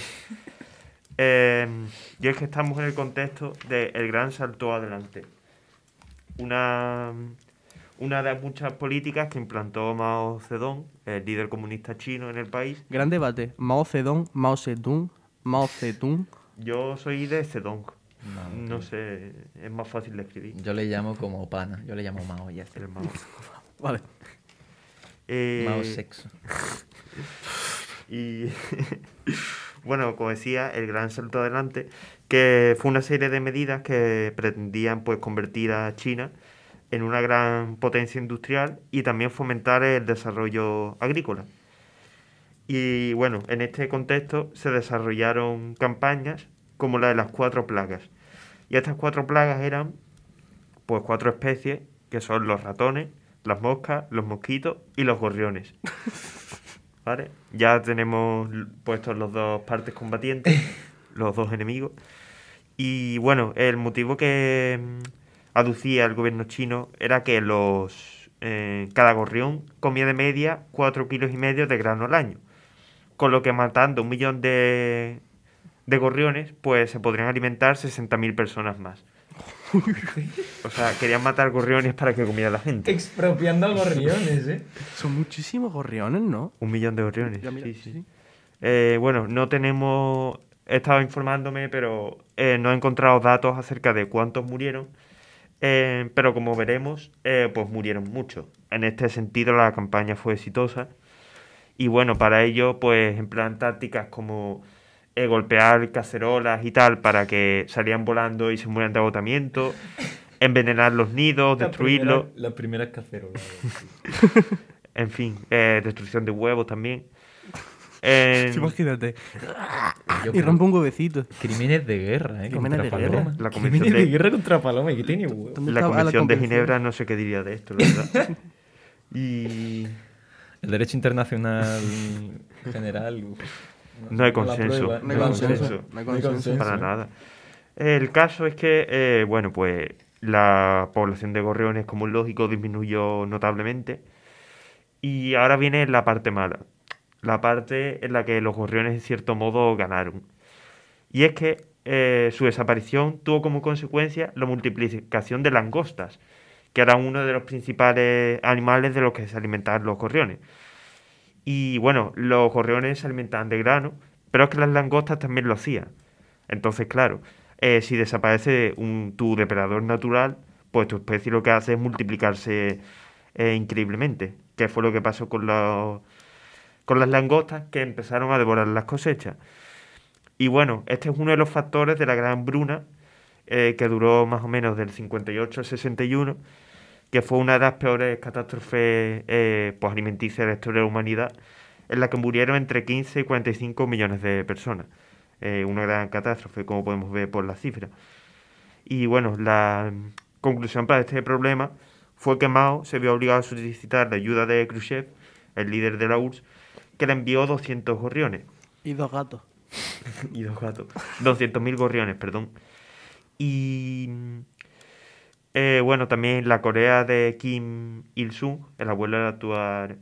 Y es que estamos en el contexto del gran salto adelante. Una de las muchas políticas que implantó Mao Zedong, el líder comunista chino en el país. Gran debate. Mao Zedong, Mao Zedong, Mao Zedong. Yo soy de Zedong. No sé, es más fácil de escribir. Yo le llamo como pana. Yo le llamo Mao ya está. El Mao. Vale. Mao sexo. Y bueno, como decía, el gran salto adelante, que fue una serie de medidas que pretendían pues convertir a China en una gran potencia industrial y también fomentar el desarrollo agrícola. Y bueno, en este contexto se desarrollaron campañas como la de las 4 plagas. Y estas 4 plagas eran pues 4 especies, que son los ratones, las moscas, los mosquitos y los gorriones. ¿Vale? Ya tenemos puestos los dos partes combatientes, los dos enemigos. Y bueno, el motivo que aducía el gobierno chino era que cada gorrión comía de media 4,5 kilos de grano al año. Con lo que matando 1 millón de gorriones, pues se podrían alimentar 60.000 personas más. O sea, querían matar gorriones para que comiera la gente. Expropiando a gorriones, ¿eh? Son muchísimos gorriones, ¿no? 1 millón de gorriones. Ya, mira, Sí, sí. sí. Bueno, no tenemos... He estado informándome, pero no he encontrado datos acerca de cuántos murieron. Pero como veremos, pues murieron muchos. En este sentido, la campaña fue exitosa. Y bueno, para ello, pues emplean tácticas como golpear cacerolas y tal para que salían volando y se murieran de agotamiento, envenenar los nidos, destruirlos, La primera cacerola. en fin, destrucción de huevos también. Imagínate. Y rompe un huevecito. Crímenes de guerra, ¿eh? Crímenes Contra de guerra. Paloma. La Crímenes Convención de de- guerra contra Paloma. ¿Qué tiene huevo? ¿Dónde La está la Convención de convención? Ginebra no sé qué diría de esto, la verdad. Y El derecho internacional general. No hay la consenso. prueba. No hay No hay consenso. consenso. No hay No hay consenso. consenso. para nada. El caso es que, bueno, pues la población de gorriones, como es lógico, disminuyó notablemente. Y ahora viene la parte mala. La parte en la que los gorriones, en cierto modo, ganaron. Y es que su desaparición tuvo como consecuencia la multiplicación de langostas, que eran uno de los principales animales de los que se alimentaban los gorriones. Y bueno, los gorriones se alimentaban de grano, pero es que las langostas también lo hacían. Entonces, claro, si desaparece tu depredador natural, pues tu especie lo que hace es multiplicarse increíblemente, que fue lo que pasó con las langostas, que empezaron a devorar las cosechas. Y bueno, este es uno de los factores de la gran hambruna que duró más o menos del 58 al 61, que fue una de las peores catástrofes pues, alimenticias de la historia de la humanidad, en la que murieron entre 15 y 45 millones de personas. Una gran catástrofe, como podemos ver por las cifras. Y bueno, la conclusión para este problema fue que Mao se vio obligado a solicitar la ayuda de Khrushchev, el líder de la URSS, que le envió 200 gorriones. Y 2 gatos. Y 2 gatos. 200.000 gorriones, perdón. Y bueno, también la Corea de Kim Il-sung, el abuelo del actual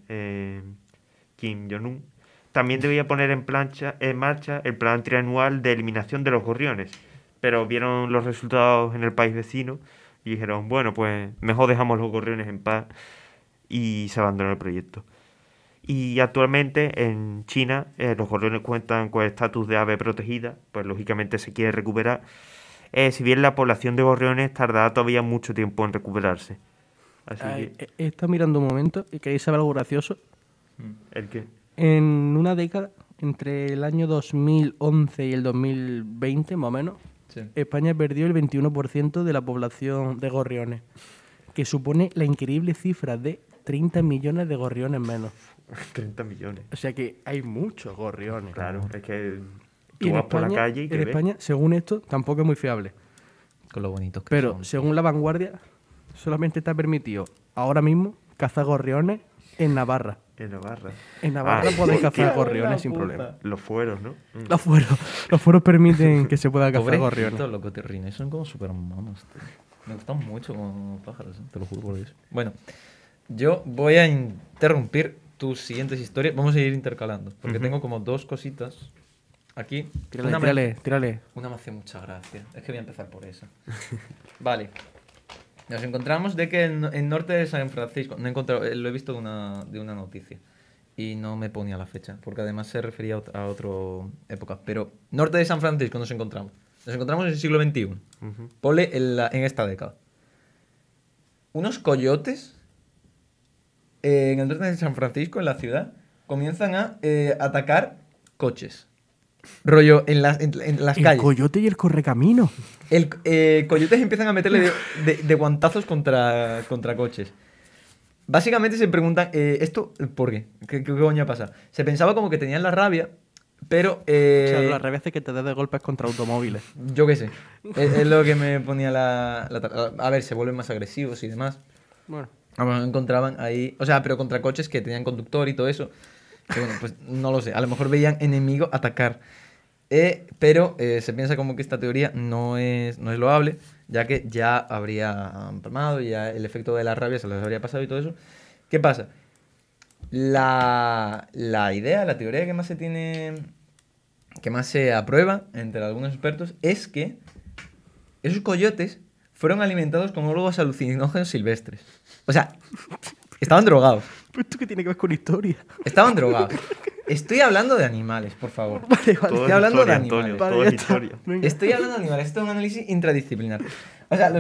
Kim Jong-un, también debía poner en marcha el plan trianual de eliminación de los gorriones. Pero vieron los resultados en el país vecino y dijeron, bueno, pues mejor dejamos los gorriones en paz, y se abandonó el proyecto. Y actualmente en China los gorriones cuentan con el estatus de ave protegida, pues lógicamente se quiere recuperar. Si bien la población de gorriones tardará todavía mucho tiempo en recuperarse. Así que... He estado mirando un momento y queréis saber algo gracioso. ¿El qué? En una década, entre el año 2011 y el 2020, más o menos, Sí. España perdió el 21% de la población de gorriones, que supone la increíble cifra de 30 millones de gorriones menos. 30 millones. O sea que hay muchos gorriones. Claro, es que Y tú en vas por la España, calle y en te ves. España, según esto, tampoco es muy fiable. Con lo bonitos que Pero son. según La Vanguardia, solamente está permitido ahora mismo cazar gorriones en Navarra. En Navarra. En Navarra Ah, podéis hostia. cazar gorriones sin puta. problema. Los fueros, ¿no? Los fueros permiten que se pueda cazar Pobrecitos gorriones. los coterrines, son como super monos, tío. Me gustan mucho como pájaros, te lo juro por Dios. Bueno, yo voy a interrumpir tus siguientes historias. Vamos a ir intercalando, porque tengo como 2 cositas aquí. Una Tírale. me hace mucha gracia. Es que voy a empezar por esa. Vale. Nos encontramos de que en norte de San Francisco, no he encontrado, lo he visto de una noticia y no me ponía la fecha, porque además se refería a otra época. Pero norte de San Francisco nos encontramos. Nos encontramos en el siglo XXI. Ponle en esta década. Unos coyotes en el norte de San Francisco, en la ciudad, comienzan a atacar coches. Rollo en las El calles. coyote y el correcamino. Coyotes empiezan a meterle de guantazos contra coches. Básicamente se preguntan, ¿esto por qué? ¿Qué coño pasa? Se pensaba como que tenían la rabia, pero... O sea, la rabia hace que te des de golpes contra automóviles. Yo qué sé. Es lo que me ponía a ver, se vuelven más agresivos y demás. Bueno, Encontraban ahí... O sea, pero contra coches que tenían conductor y todo eso. Que bueno, pues no lo sé. A lo mejor veían enemigo atacar. Pero se piensa como que esta teoría no es loable, ya que ya habría empalmado, ya el efecto de la rabia se les habría pasado y todo eso. ¿Qué pasa? La teoría que más se tiene, que más se aprueba entre algunos expertos, es que esos coyotes fueron alimentados con hongos alucinógenos silvestres. O sea, estaban drogados. ¿Pero esto qué tiene que ver con historia? Estaban drogados. Estoy hablando de animales, por favor. Vale. Todo Estoy es hablando de historia, animales. Antonio, Vale, todo ya es está. historia. Venga. Estoy hablando de animales. Esto es un análisis intradisciplinar. O sea,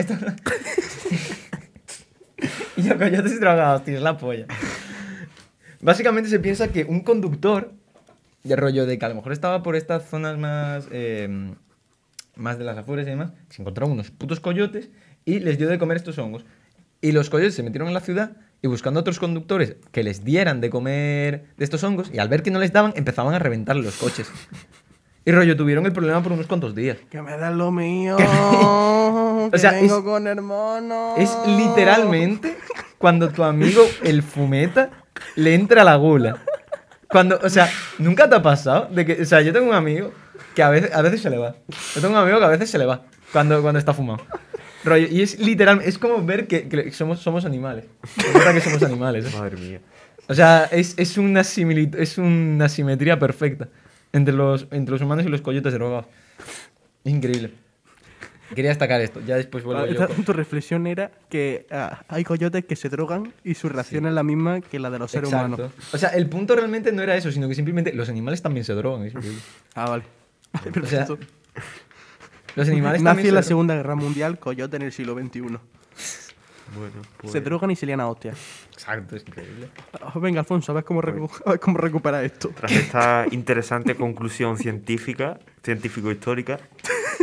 y los coyotes drogados, tío, es la polla. Básicamente se piensa que un conductor, de rollo de que a lo mejor estaba por estas zonas más de las afueras y demás, se encontraron unos putos coyotes y les dio de comer estos hongos. Y los coyotes se metieron en la ciudad y buscando otros conductores que les dieran de comer de estos hongos, y al ver que no les daban, empezaban a reventar los coches. Y rollo, tuvieron el problema por unos cuantos días. Que me dan lo mío. O Que sea, vengo con hermano. Es literalmente cuando tu amigo, el fumeta, le entra a la gula. Cuando, o sea, ¿nunca te ha pasado? De que, o sea, yo tengo un amigo que a veces se le va. Yo tengo un amigo que a veces se le va cuando está fumado. Rollo, y es literal, es como ver que somos animales. Es verdad que somos animales, ¿eh? Madre mía. O sea, es una simetría perfecta entre los humanos y los coyotes drogados. Es increíble. Quería destacar esto, ya después vuelvo yo. Tu reflexión era que hay coyotes que se drogan y su reacción es la misma que la de los seres Exacto. humanos. O sea, el punto realmente no era eso, sino que simplemente los animales también se drogan. Es increíble. Ah, vale. O sea, los animales Nazi también en la se drogan. Segunda Guerra Mundial, coyote en el siglo XXI. Bueno, pues... Se drogan y se lían a hostias. Exacto, es increíble. Venga, Alfonso, a ver cómo recuperar esto. Tras esta interesante conclusión científico-histórica,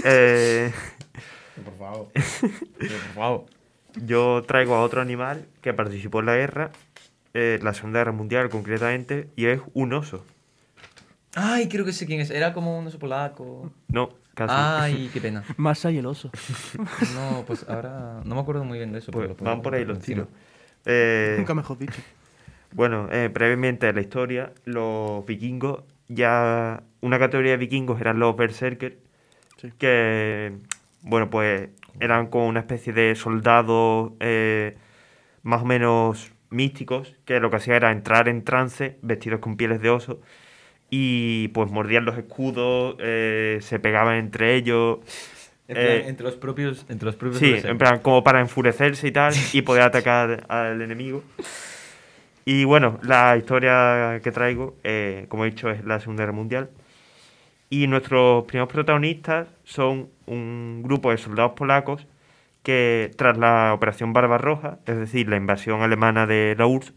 Eh, Por favor. Por favor. yo traigo a otro animal que participó en la guerra, la Segunda Guerra Mundial concretamente, y es un oso. Ay, creo que sé quién es. Era como un oso polaco. No, casi. Ay, qué pena. Masa y el oso. No, pues ahora no me acuerdo muy bien de eso. Pues pero lo puedo van por ahí contar los encima. tiros. Eh, Nunca mejor dicho. Bueno, brevemente en la historia, los vikingos, ya una categoría de vikingos eran los berserkers, Sí. que, bueno, pues eran como una especie de soldados más o menos místicos, que lo que hacían era entrar en trance, vestidos con pieles de oso, y pues mordían los escudos, se pegaban entre ellos. En plan, eh, entre los propios Sí, berserkers. en plan, como para enfurecerse y tal, y poder atacar al enemigo. Y bueno, la historia que traigo, como he dicho, es la Segunda Guerra Mundial. Y nuestros primeros protagonistas son un grupo de soldados polacos que, tras la Operación Barbarroja, es decir, la invasión alemana de la URSS,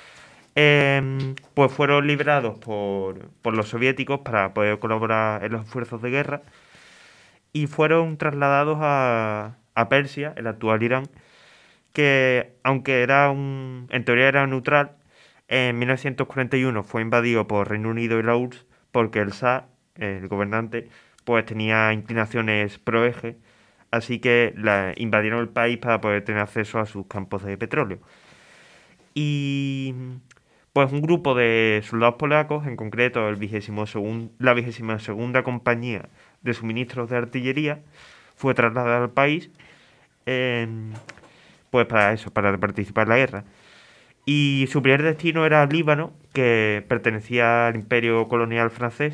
pues fueron liberados por los soviéticos para poder colaborar en los esfuerzos de guerra y fueron trasladados a Persia, el actual Irán, que aunque en teoría era neutral, en 1941 fue invadido por Reino Unido y la URSS porque el Shah, el gobernante, pues tenía inclinaciones pro-eje, así que invadieron el país para poder tener acceso a sus campos de petróleo. Y pues un grupo de soldados polacos, en concreto la 22ª compañía de suministros de artillería, fue trasladada al país, pues para eso, para participar en la guerra. Y su primer destino era Líbano, que pertenecía al imperio colonial francés,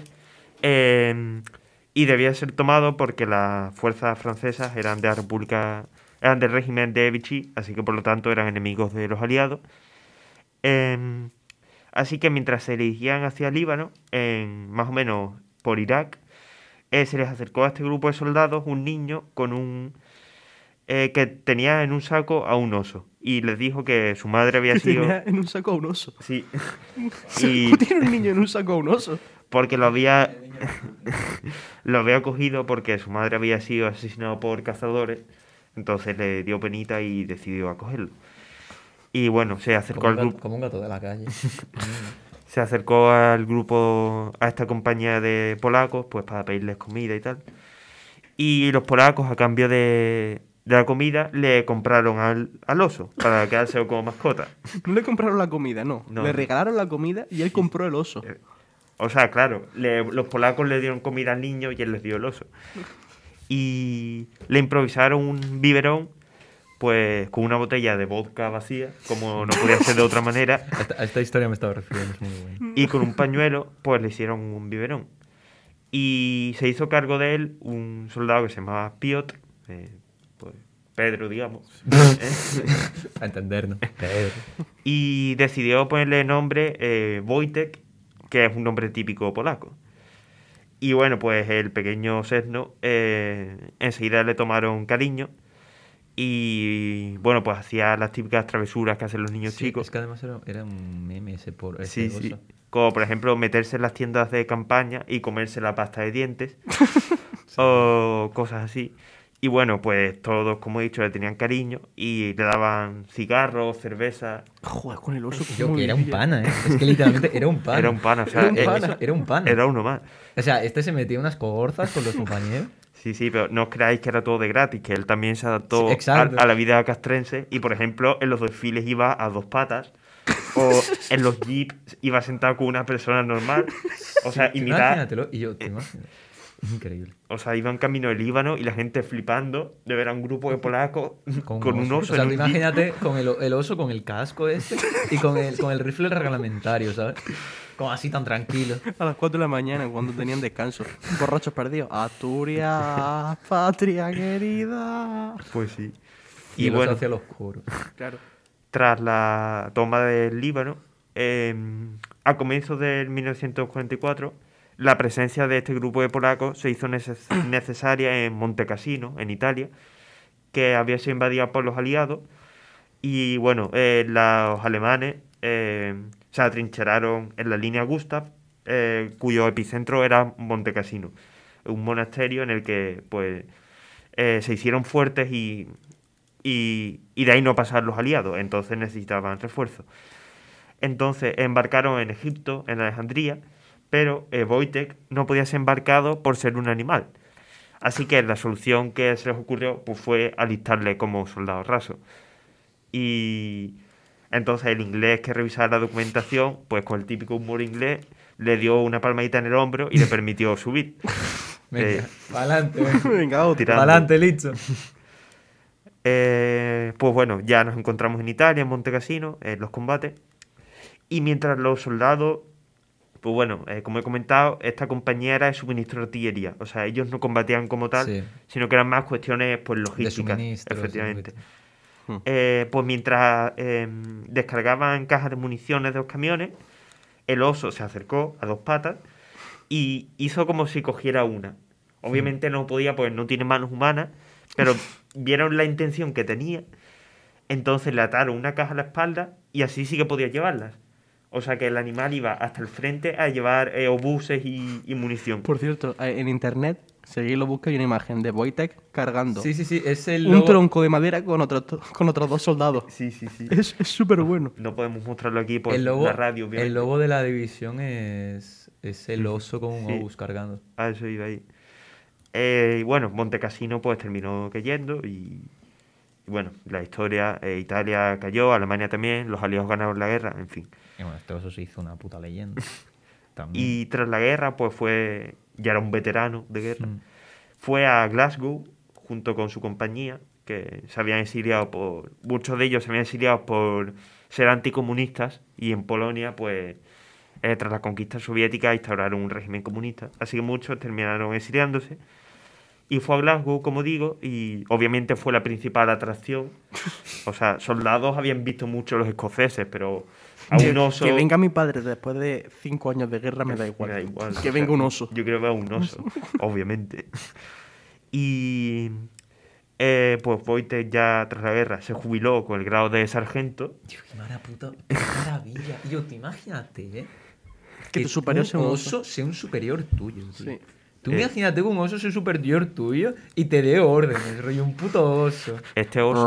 y debía ser tomado porque las fuerzas francesas eran del régimen de Vichy, así que por lo tanto eran enemigos de los aliados. Em, Así que mientras se dirigían hacia Líbano, más o menos por Irak, se les acercó a este grupo de soldados un niño que tenía en un saco a un oso y les dijo que su madre había Que sido... tenía en un saco a un oso. Sí, ¿Cómo tiene un niño en un saco a un oso? porque lo había cogido porque su madre había sido asesinada por cazadores, entonces le dio penita y decidió acogerlo. Y bueno, se acercó al grupo. Como un gato de la calle. Se acercó al grupo, a esta compañía de polacos, pues para pedirles comida y tal. Y los polacos, a cambio de la comida, le compraron al oso para quedárselo como mascota. No le compraron la comida, no. No, Le no. regalaron la comida y él compró el oso. O sea, claro, los polacos le dieron comida al niño y él les dio el oso. Y le improvisaron un biberón, pues con una botella de vodka vacía, como no podía ser de otra manera, A esta historia me estaba refiriendo, es muy bueno. y con un pañuelo, pues le hicieron un biberón. Y se hizo cargo de él un soldado que se llamaba Piotr, pues Pedro, digamos. A entendernos. Pedro. Y decidió ponerle nombre Wojtek, que es un nombre típico polaco. Y bueno, pues el pequeño Sesno enseguida le tomaron cariño y bueno, pues hacía las típicas travesuras que hacen los niños Sí, chicos. es que además era un meme ese Sí, oso. sí. Como por ejemplo meterse en las tiendas de campaña y comerse la pasta de dientes o cosas así. Y bueno, pues todos, como he dicho, le tenían cariño y le daban cigarros, cerveza. Joder, con el oso. Yo ¿cómo que era un vivía? pana, ¿eh? Es que literalmente era un pana. Era un pana, o sea, Era un pana. Era un pana. era uno más. O sea, este se metía unas cogorzas con los compañeros. Sí, sí, pero no os creáis que era todo de gratis, que él también se adaptó Sí, exacto. a la vida castrense y, por ejemplo, en los desfiles iba a dos patas o en los jeeps iba sentado con una persona normal. O sea, Tú imagínatelo. Y yo, te imaginas. Es increíble. O sea, iban camino del Líbano y la gente flipando de ver a un grupo de polacos con un oso O sea, en tú un jeep. imagínate con el oso, con el casco este y con el rifle reglamentario, ¿sabes? Como así tan tranquilo. A las 4 de la mañana, cuando tenían descanso. Borrachos perdidos. Asturias, patria querida. Pues sí. Y Y el oso bueno, hacia los coros. Claro. tras la toma del Líbano, a comienzos del 1944, la presencia de este grupo de polacos se hizo necesaria en Montecassino, en Italia, que había sido invadida por los aliados. Y bueno, los alemanes se atrincheraron en la línea Gustav, cuyo epicentro era Montecassino. un monasterio en el que pues se hicieron fuertes y de ahí no pasaron los aliados, entonces necesitaban refuerzos. Entonces embarcaron en Egipto, en Alejandría, pero Wojtek no podía ser embarcado por ser un animal. Así que la solución que se les ocurrió pues, fue alistarle como soldado raso. Y entonces el inglés que revisaba la documentación, pues con el típico humor inglés, le dio una palmadita en el hombro y le permitió subir. Venga, pa'lante, Venga, otro. tirando. pa'lante, listo. Pues bueno, ya nos encontramos en Italia, en Monte Cassino, en los combates. Y mientras los soldados, pues bueno, como he comentado, esta compañía era de suministro de artillería. O sea, ellos no combatían como tal, Sí. sino que eran más cuestiones pues logísticas, suministros, efectivamente. Hmm. Pues mientras descargaban cajas de municiones de los camiones, el oso se acercó a dos patas y hizo como si cogiera una. Obviamente no podía, pues no tiene manos humanas, pero vieron la intención que tenía, entonces le ataron una caja a la espalda y así sí que podía llevarlas. O sea que el animal iba hasta el frente a llevar obuses y munición. Por cierto, en internet, seguidlo, busca, hay una imagen de Wojtek cargando Sí, es el un logo. tronco de madera con otros dos soldados. Sí, sí, sí. Es súper bueno. No podemos mostrarlo aquí por El logo, la radio, obviamente. el logo de la división es el oso con un Sí. obús cargando. A eso iba ahí. Y bueno, Monte Cassino pues terminó cayendo y bueno, la historia, Italia cayó, Alemania también, los aliados ganaron la guerra, en fin. Y bueno, este oso se hizo una puta leyenda. También. Y tras la guerra pues ya era un veterano de guerra, Mm. fue a Glasgow junto con su compañía, que se habían exiliado muchos de ellos se habían exiliado por ser anticomunistas y en Polonia pues tras la conquista soviética instauraron un régimen comunista, así que muchos terminaron exiliándose. Y fue a Glasgow, como digo, y obviamente fue la principal atracción. O sea, soldados habían visto mucho los escoceses, pero a un oso... Que venga mi padre después de 5 años de guerra me da igual. Me da igual. Que O venga sea, un oso. Yo creo que va un oso, obviamente. Y pues Wojtek ya tras la guerra se jubiló con el grado de sargento. Tío, qué maravilla. Yo, te imagínate, ¿eh? Que tu superior sea un oso. sea un superior tuyo, tío. Sí. Tú imagínate que un oso sea un superior tuyo y te dé órdenes, rollo, un puto oso. Este oso,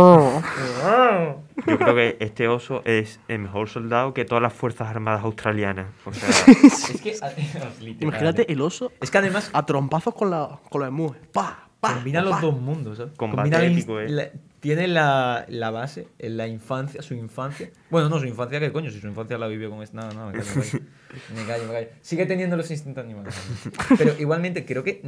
yo creo que este oso es el mejor soldado que todas las Fuerzas Armadas australianas. O sea, Es que, literal, Imagínate el oso Es que además a trompazos con los emúes. ¡Pa! ¡Pa! combina pa. los dos mundos, ¿sabes? Combate Combina épico, tiene la base en la infancia, su infancia. Bueno, no, su infancia, ¿qué coño? Si su infancia la vivió con... No, me callo. Me callo. Sigue teniendo los instintos animales. Pero igualmente, creo que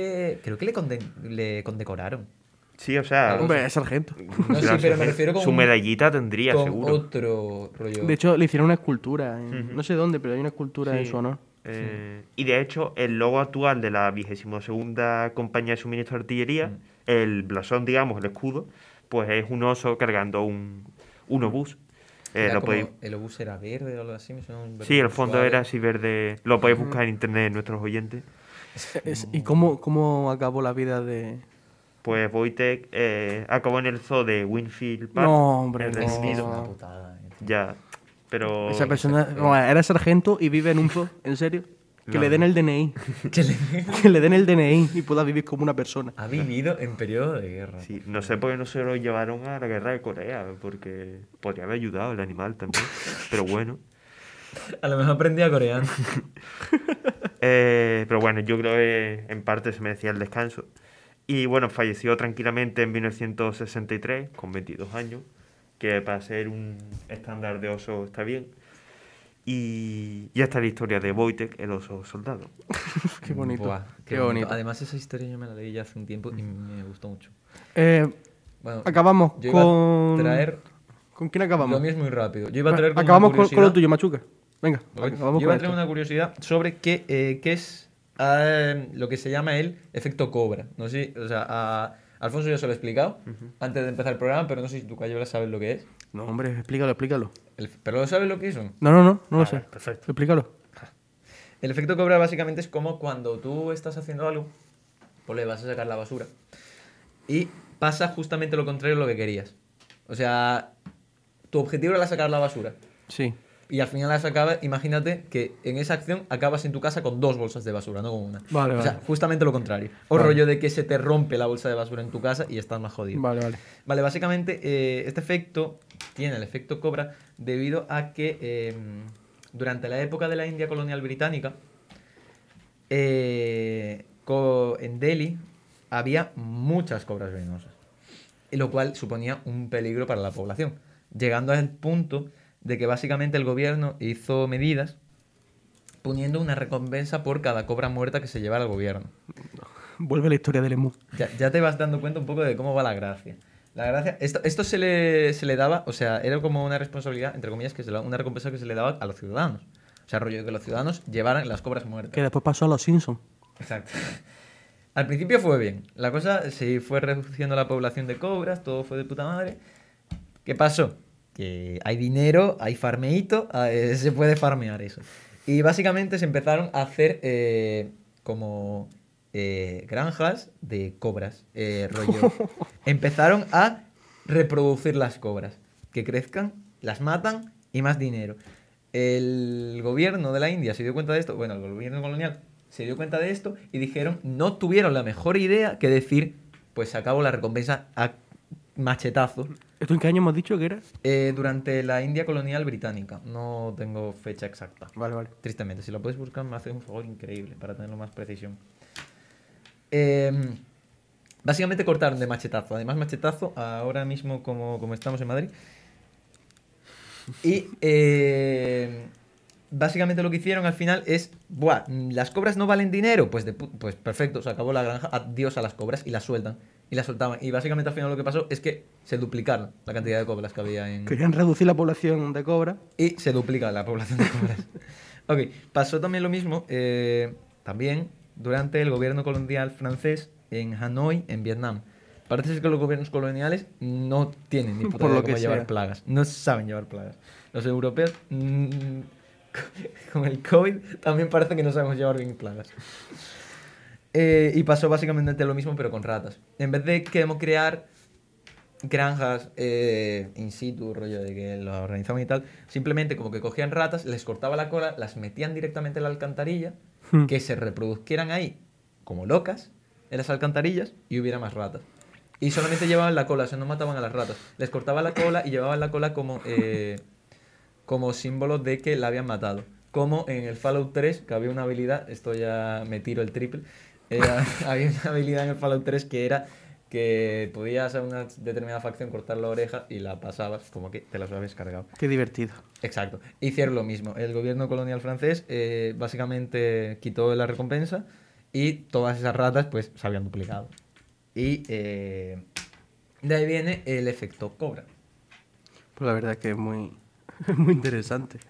le condecoraron. sí, o sea... Hombre, es sargento. No, sí, pero me refiero con Su medallita tendría, con seguro. otro rollo. De hecho, le hicieron una escultura. No sé dónde, pero hay una escultura en Sí. su honor. Y de hecho, el logo actual de la 22ª Compañía de Suministro de Artillería, el blasón, digamos, el escudo, pues es un oso cargando un obús. Era Lo como- podéis- el obús era verde o algo así, me suena un verde Sí, el fondo suave. era así verde. Lo podéis buscar en internet, nuestros oyentes. ¿Y cómo acabó la vida de...? Pues Wojtek acabó en el zoo de Winfield Park. No, hombre, en no. Reino Es Unido. una putada. Ya, pero... Esa persona era sargento y vive en un zoo, ¿en serio? Que No. le den el DNI. Que le- Que le den el DNI y pueda vivir como una persona. ha vivido en periodo de guerra. Sí, no sé por qué no se lo llevaron a la guerra de Corea, porque podría haber ayudado el animal también. Pero bueno. A lo mejor aprendía coreano. Pero bueno, yo creo que en parte se merecía el descanso. Y bueno, falleció tranquilamente en 1963, con 22 años, que para ser un estándar de oso está bien. Y ya está la historia de Wojtek, el oso soldado. Qué bonito. Buah, qué bonito. Además, esa historia yo me la leí ya hace un tiempo y me gustó mucho. Bueno, Acabamos yo iba con... a traer... ¿Con quién acabamos? Lo mío es muy rápido. Yo iba a traer como Acabamos una con lo curiosidad. tuyo, Machuca. Venga, ¿Vale? acabamos Yo iba con a traer esto. una curiosidad sobre qué es lo que se llama el efecto cobra. No sé, o sea, a Alfonso ya se lo he explicado antes de empezar el programa, pero no sé si tú, Cayola, sabes lo que es. No, hombre, explícalo. ¿Pero lo sabes lo que es o no? No lo sé. Perfecto. Explícalo. El efecto cobra básicamente es como cuando tú estás haciendo algo, pues le vas a sacar la basura y pasa justamente lo contrario a lo que querías. O sea, tu objetivo era sacar la basura. Sí. Y al final las acabas, imagínate que en esa acción acabas en tu casa con 2 bolsas de basura, no con una. Vale, O sea, vale. justamente lo contrario. O Vale. rollo de que se te rompe la bolsa de basura en tu casa y estás más jodido. Vale, vale. Vale, básicamente este efecto tiene el efecto cobra debido a que durante la época de la India colonial británica, en Delhi había muchas cobras venenosas, y lo cual suponía un peligro para la población, llegando al punto de que básicamente el gobierno hizo medidas poniendo una recompensa por cada cobra muerta que se llevara el gobierno. Vuelve la historia del emu. Ya te vas dando cuenta un poco de cómo va la gracia. La gracia, esto se le daba, o sea, era como una responsabilidad, entre comillas, una recompensa que se le daba a los ciudadanos. O sea, rollo de que los ciudadanos llevaran las cobras muertas. Que después pasó a los Simpsons. Exacto. Al principio fue bien. La cosa se fue reduciendo la población de cobras, todo fue de puta madre. ¿Qué pasó? Que hay dinero, hay farmeíto, se puede farmear eso. Y básicamente se empezaron a hacer como granjas de cobras, rollo. Empezaron a reproducir las cobras, que crezcan, las matan y más dinero. El gobierno de la India se dio cuenta de esto, bueno, el gobierno colonial se dio cuenta de esto y dijeron, no tuvieron la mejor idea que decir, pues acabo la recompensa a machetazos. ¿Esto en qué año hemos dicho que era? Durante la India colonial británica, no tengo fecha exacta. Vale, vale. Tristemente, si lo puedes buscar me hace un favor increíble para tenerlo más precisión. Básicamente cortaron de machetazo. Además, machetazo, ahora mismo como estamos en Madrid. Y básicamente lo que hicieron al final es, buah, ¿las cobras no valen dinero? Pues perfecto, se acabó la granja, adiós a las cobras y las sueltan. Y las soltaban. Y básicamente al final lo que pasó es que se duplicaron la cantidad de cobras que había en... Querían reducir la población de cobra. Y se duplica la población de cobras. Ok, pasó también lo mismo, también durante el gobierno colonial francés en Hanoi, en Vietnam. Parece ser que los gobiernos coloniales no tienen ni puta Por idea lo de cómo que llevar sea. plagas. No saben llevar plagas. Los europeos, con el COVID, también parece que no sabemos llevar bien plagas. Y pasó básicamente lo mismo, pero con ratas. En vez de crear granjas in situ, rollo de que lo organizaban y tal, simplemente como que cogían ratas, les cortaba la cola, las metían directamente en la alcantarilla, que se reproducieran ahí como locas en las alcantarillas y hubiera más ratas. Y solamente llevaban la cola, o sea, no mataban a las ratas. Les cortaban la cola y llevaban la cola como símbolo de que la habían matado. Como en el Fallout 3, que había una habilidad, esto ya me tiro el triple, había una habilidad en el Fallout 3 que era que podías a una determinada facción cortar la oreja y la pasabas como que te las habías cargado. Qué divertido. Exacto. Hicieron lo mismo. El gobierno colonial francés básicamente quitó la recompensa y todas esas ratas pues se habían duplicado. Y de ahí viene el efecto cobra. Pues la verdad es que es muy, muy interesante.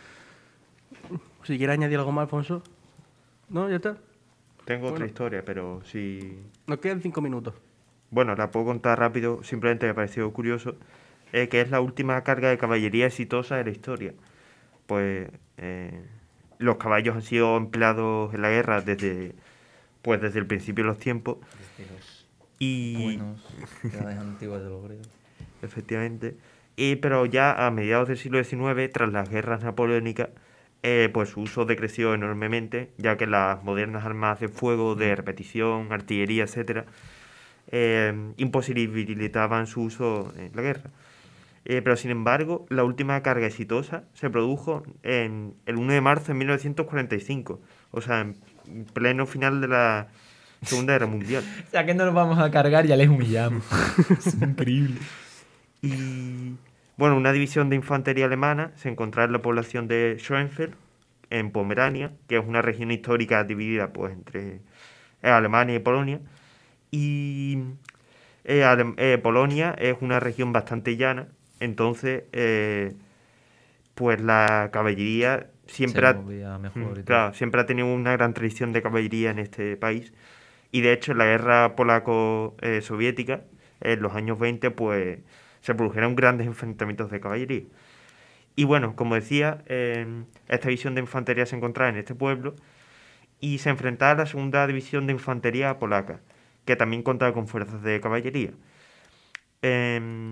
Si quieres añadir algo más, Alfonso. ¿No? ¿Ya está? Tengo otra Bueno. historia, pero sí. Nos quedan 5 minutos. Bueno, la puedo contar rápido, simplemente me pareció curioso, que es la última carga de caballería exitosa de la historia. Pues los caballos han sido empleados en la guerra desde el principio de los tiempos. Desde los Y buenos edades antiguas de los griegos. efectivamente. Pero ya a mediados del siglo XIX, tras las guerras napoleónicas, pues su uso decreció enormemente, ya que las modernas armas de fuego de repetición, artillería, etcétera, imposibilitaban su uso en la guerra. Pero sin embargo, la última carga exitosa se produjo en el 1 de marzo de 1945, o sea, en pleno final de la Segunda Guerra Mundial. O sea que no nos vamos a cargar, ya les humillamos. Es increíble. Y bueno, una división de infantería alemana se encontraba en la población de Schoenfeld, en Pomerania, que es una región histórica dividida pues entre Alemania y Polonia. Y Polonia es una región bastante llana, entonces pues la caballería siempre Se movía mejor y todo. claro, siempre ha tenido una gran tradición de caballería en este país. Y de hecho en la guerra polaco-soviética, en los años 20, pues se produjeron grandes enfrentamientos de caballería. Y bueno, como decía, esta división de infantería se encontraba en este pueblo y se enfrentaba a la segunda división de infantería polaca, que también contaba con fuerzas de caballería.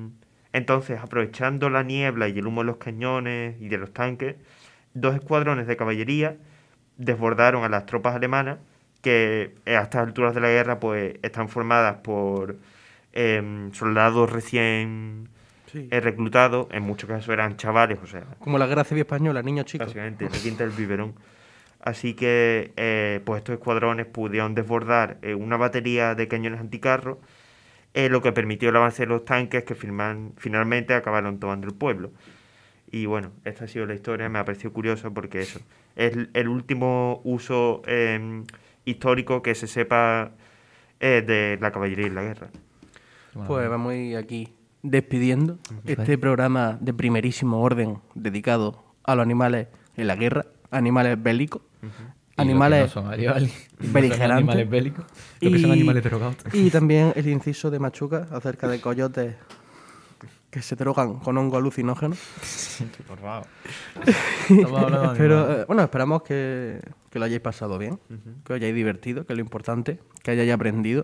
Entonces, aprovechando la niebla y el humo de los cañones y de los tanques, 2 escuadrones de caballería desbordaron a las tropas alemanas que a estas alturas de la guerra pues están formadas por soldados recién Sí. reclutados, en muchos casos eran chavales, o sea, Como la Guerra Civil Española, niños chicos. básicamente, la quinta del biberón. Así que pues estos escuadrones pudieron desbordar una batería de cañones anticarros, lo que permitió el avance de los tanques que finalmente acabaron tomando el pueblo. Y bueno, esta ha sido la historia, me ha parecido curioso porque eso es el último uso histórico que se sepa de la caballería en la guerra. Pues vamos a ir aquí despidiendo este programa de primerísimo orden dedicado a los animales en la guerra, animales bélicos, animales no son animales, beligerantes. animales bélicos, lo que son animales drogados. Y también el inciso de Machuca acerca de coyotes que se drogan con hongo alucinógeno. Por favor. Estamos hablando de Pero animales. bueno, esperamos que lo hayáis pasado bien, que os hayáis divertido, que es lo importante, que hayáis aprendido.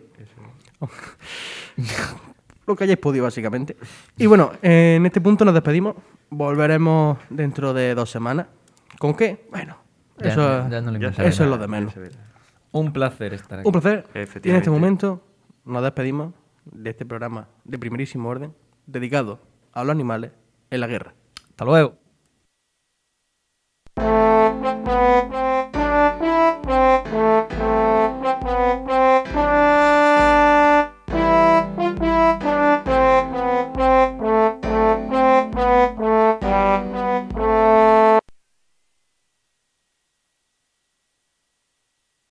Lo que hayáis podido, básicamente. Y bueno, en este punto nos despedimos. Volveremos dentro de 2 semanas. ¿Con qué? Bueno, Ya eso, no lo Ya inventaré eso es nada. lo de menos. Ya se verá. Un placer estar aquí. Un placer. Y en Efectivamente. este momento nos despedimos de este programa de primerísimo orden dedicado a los animales en la guerra. Hasta luego.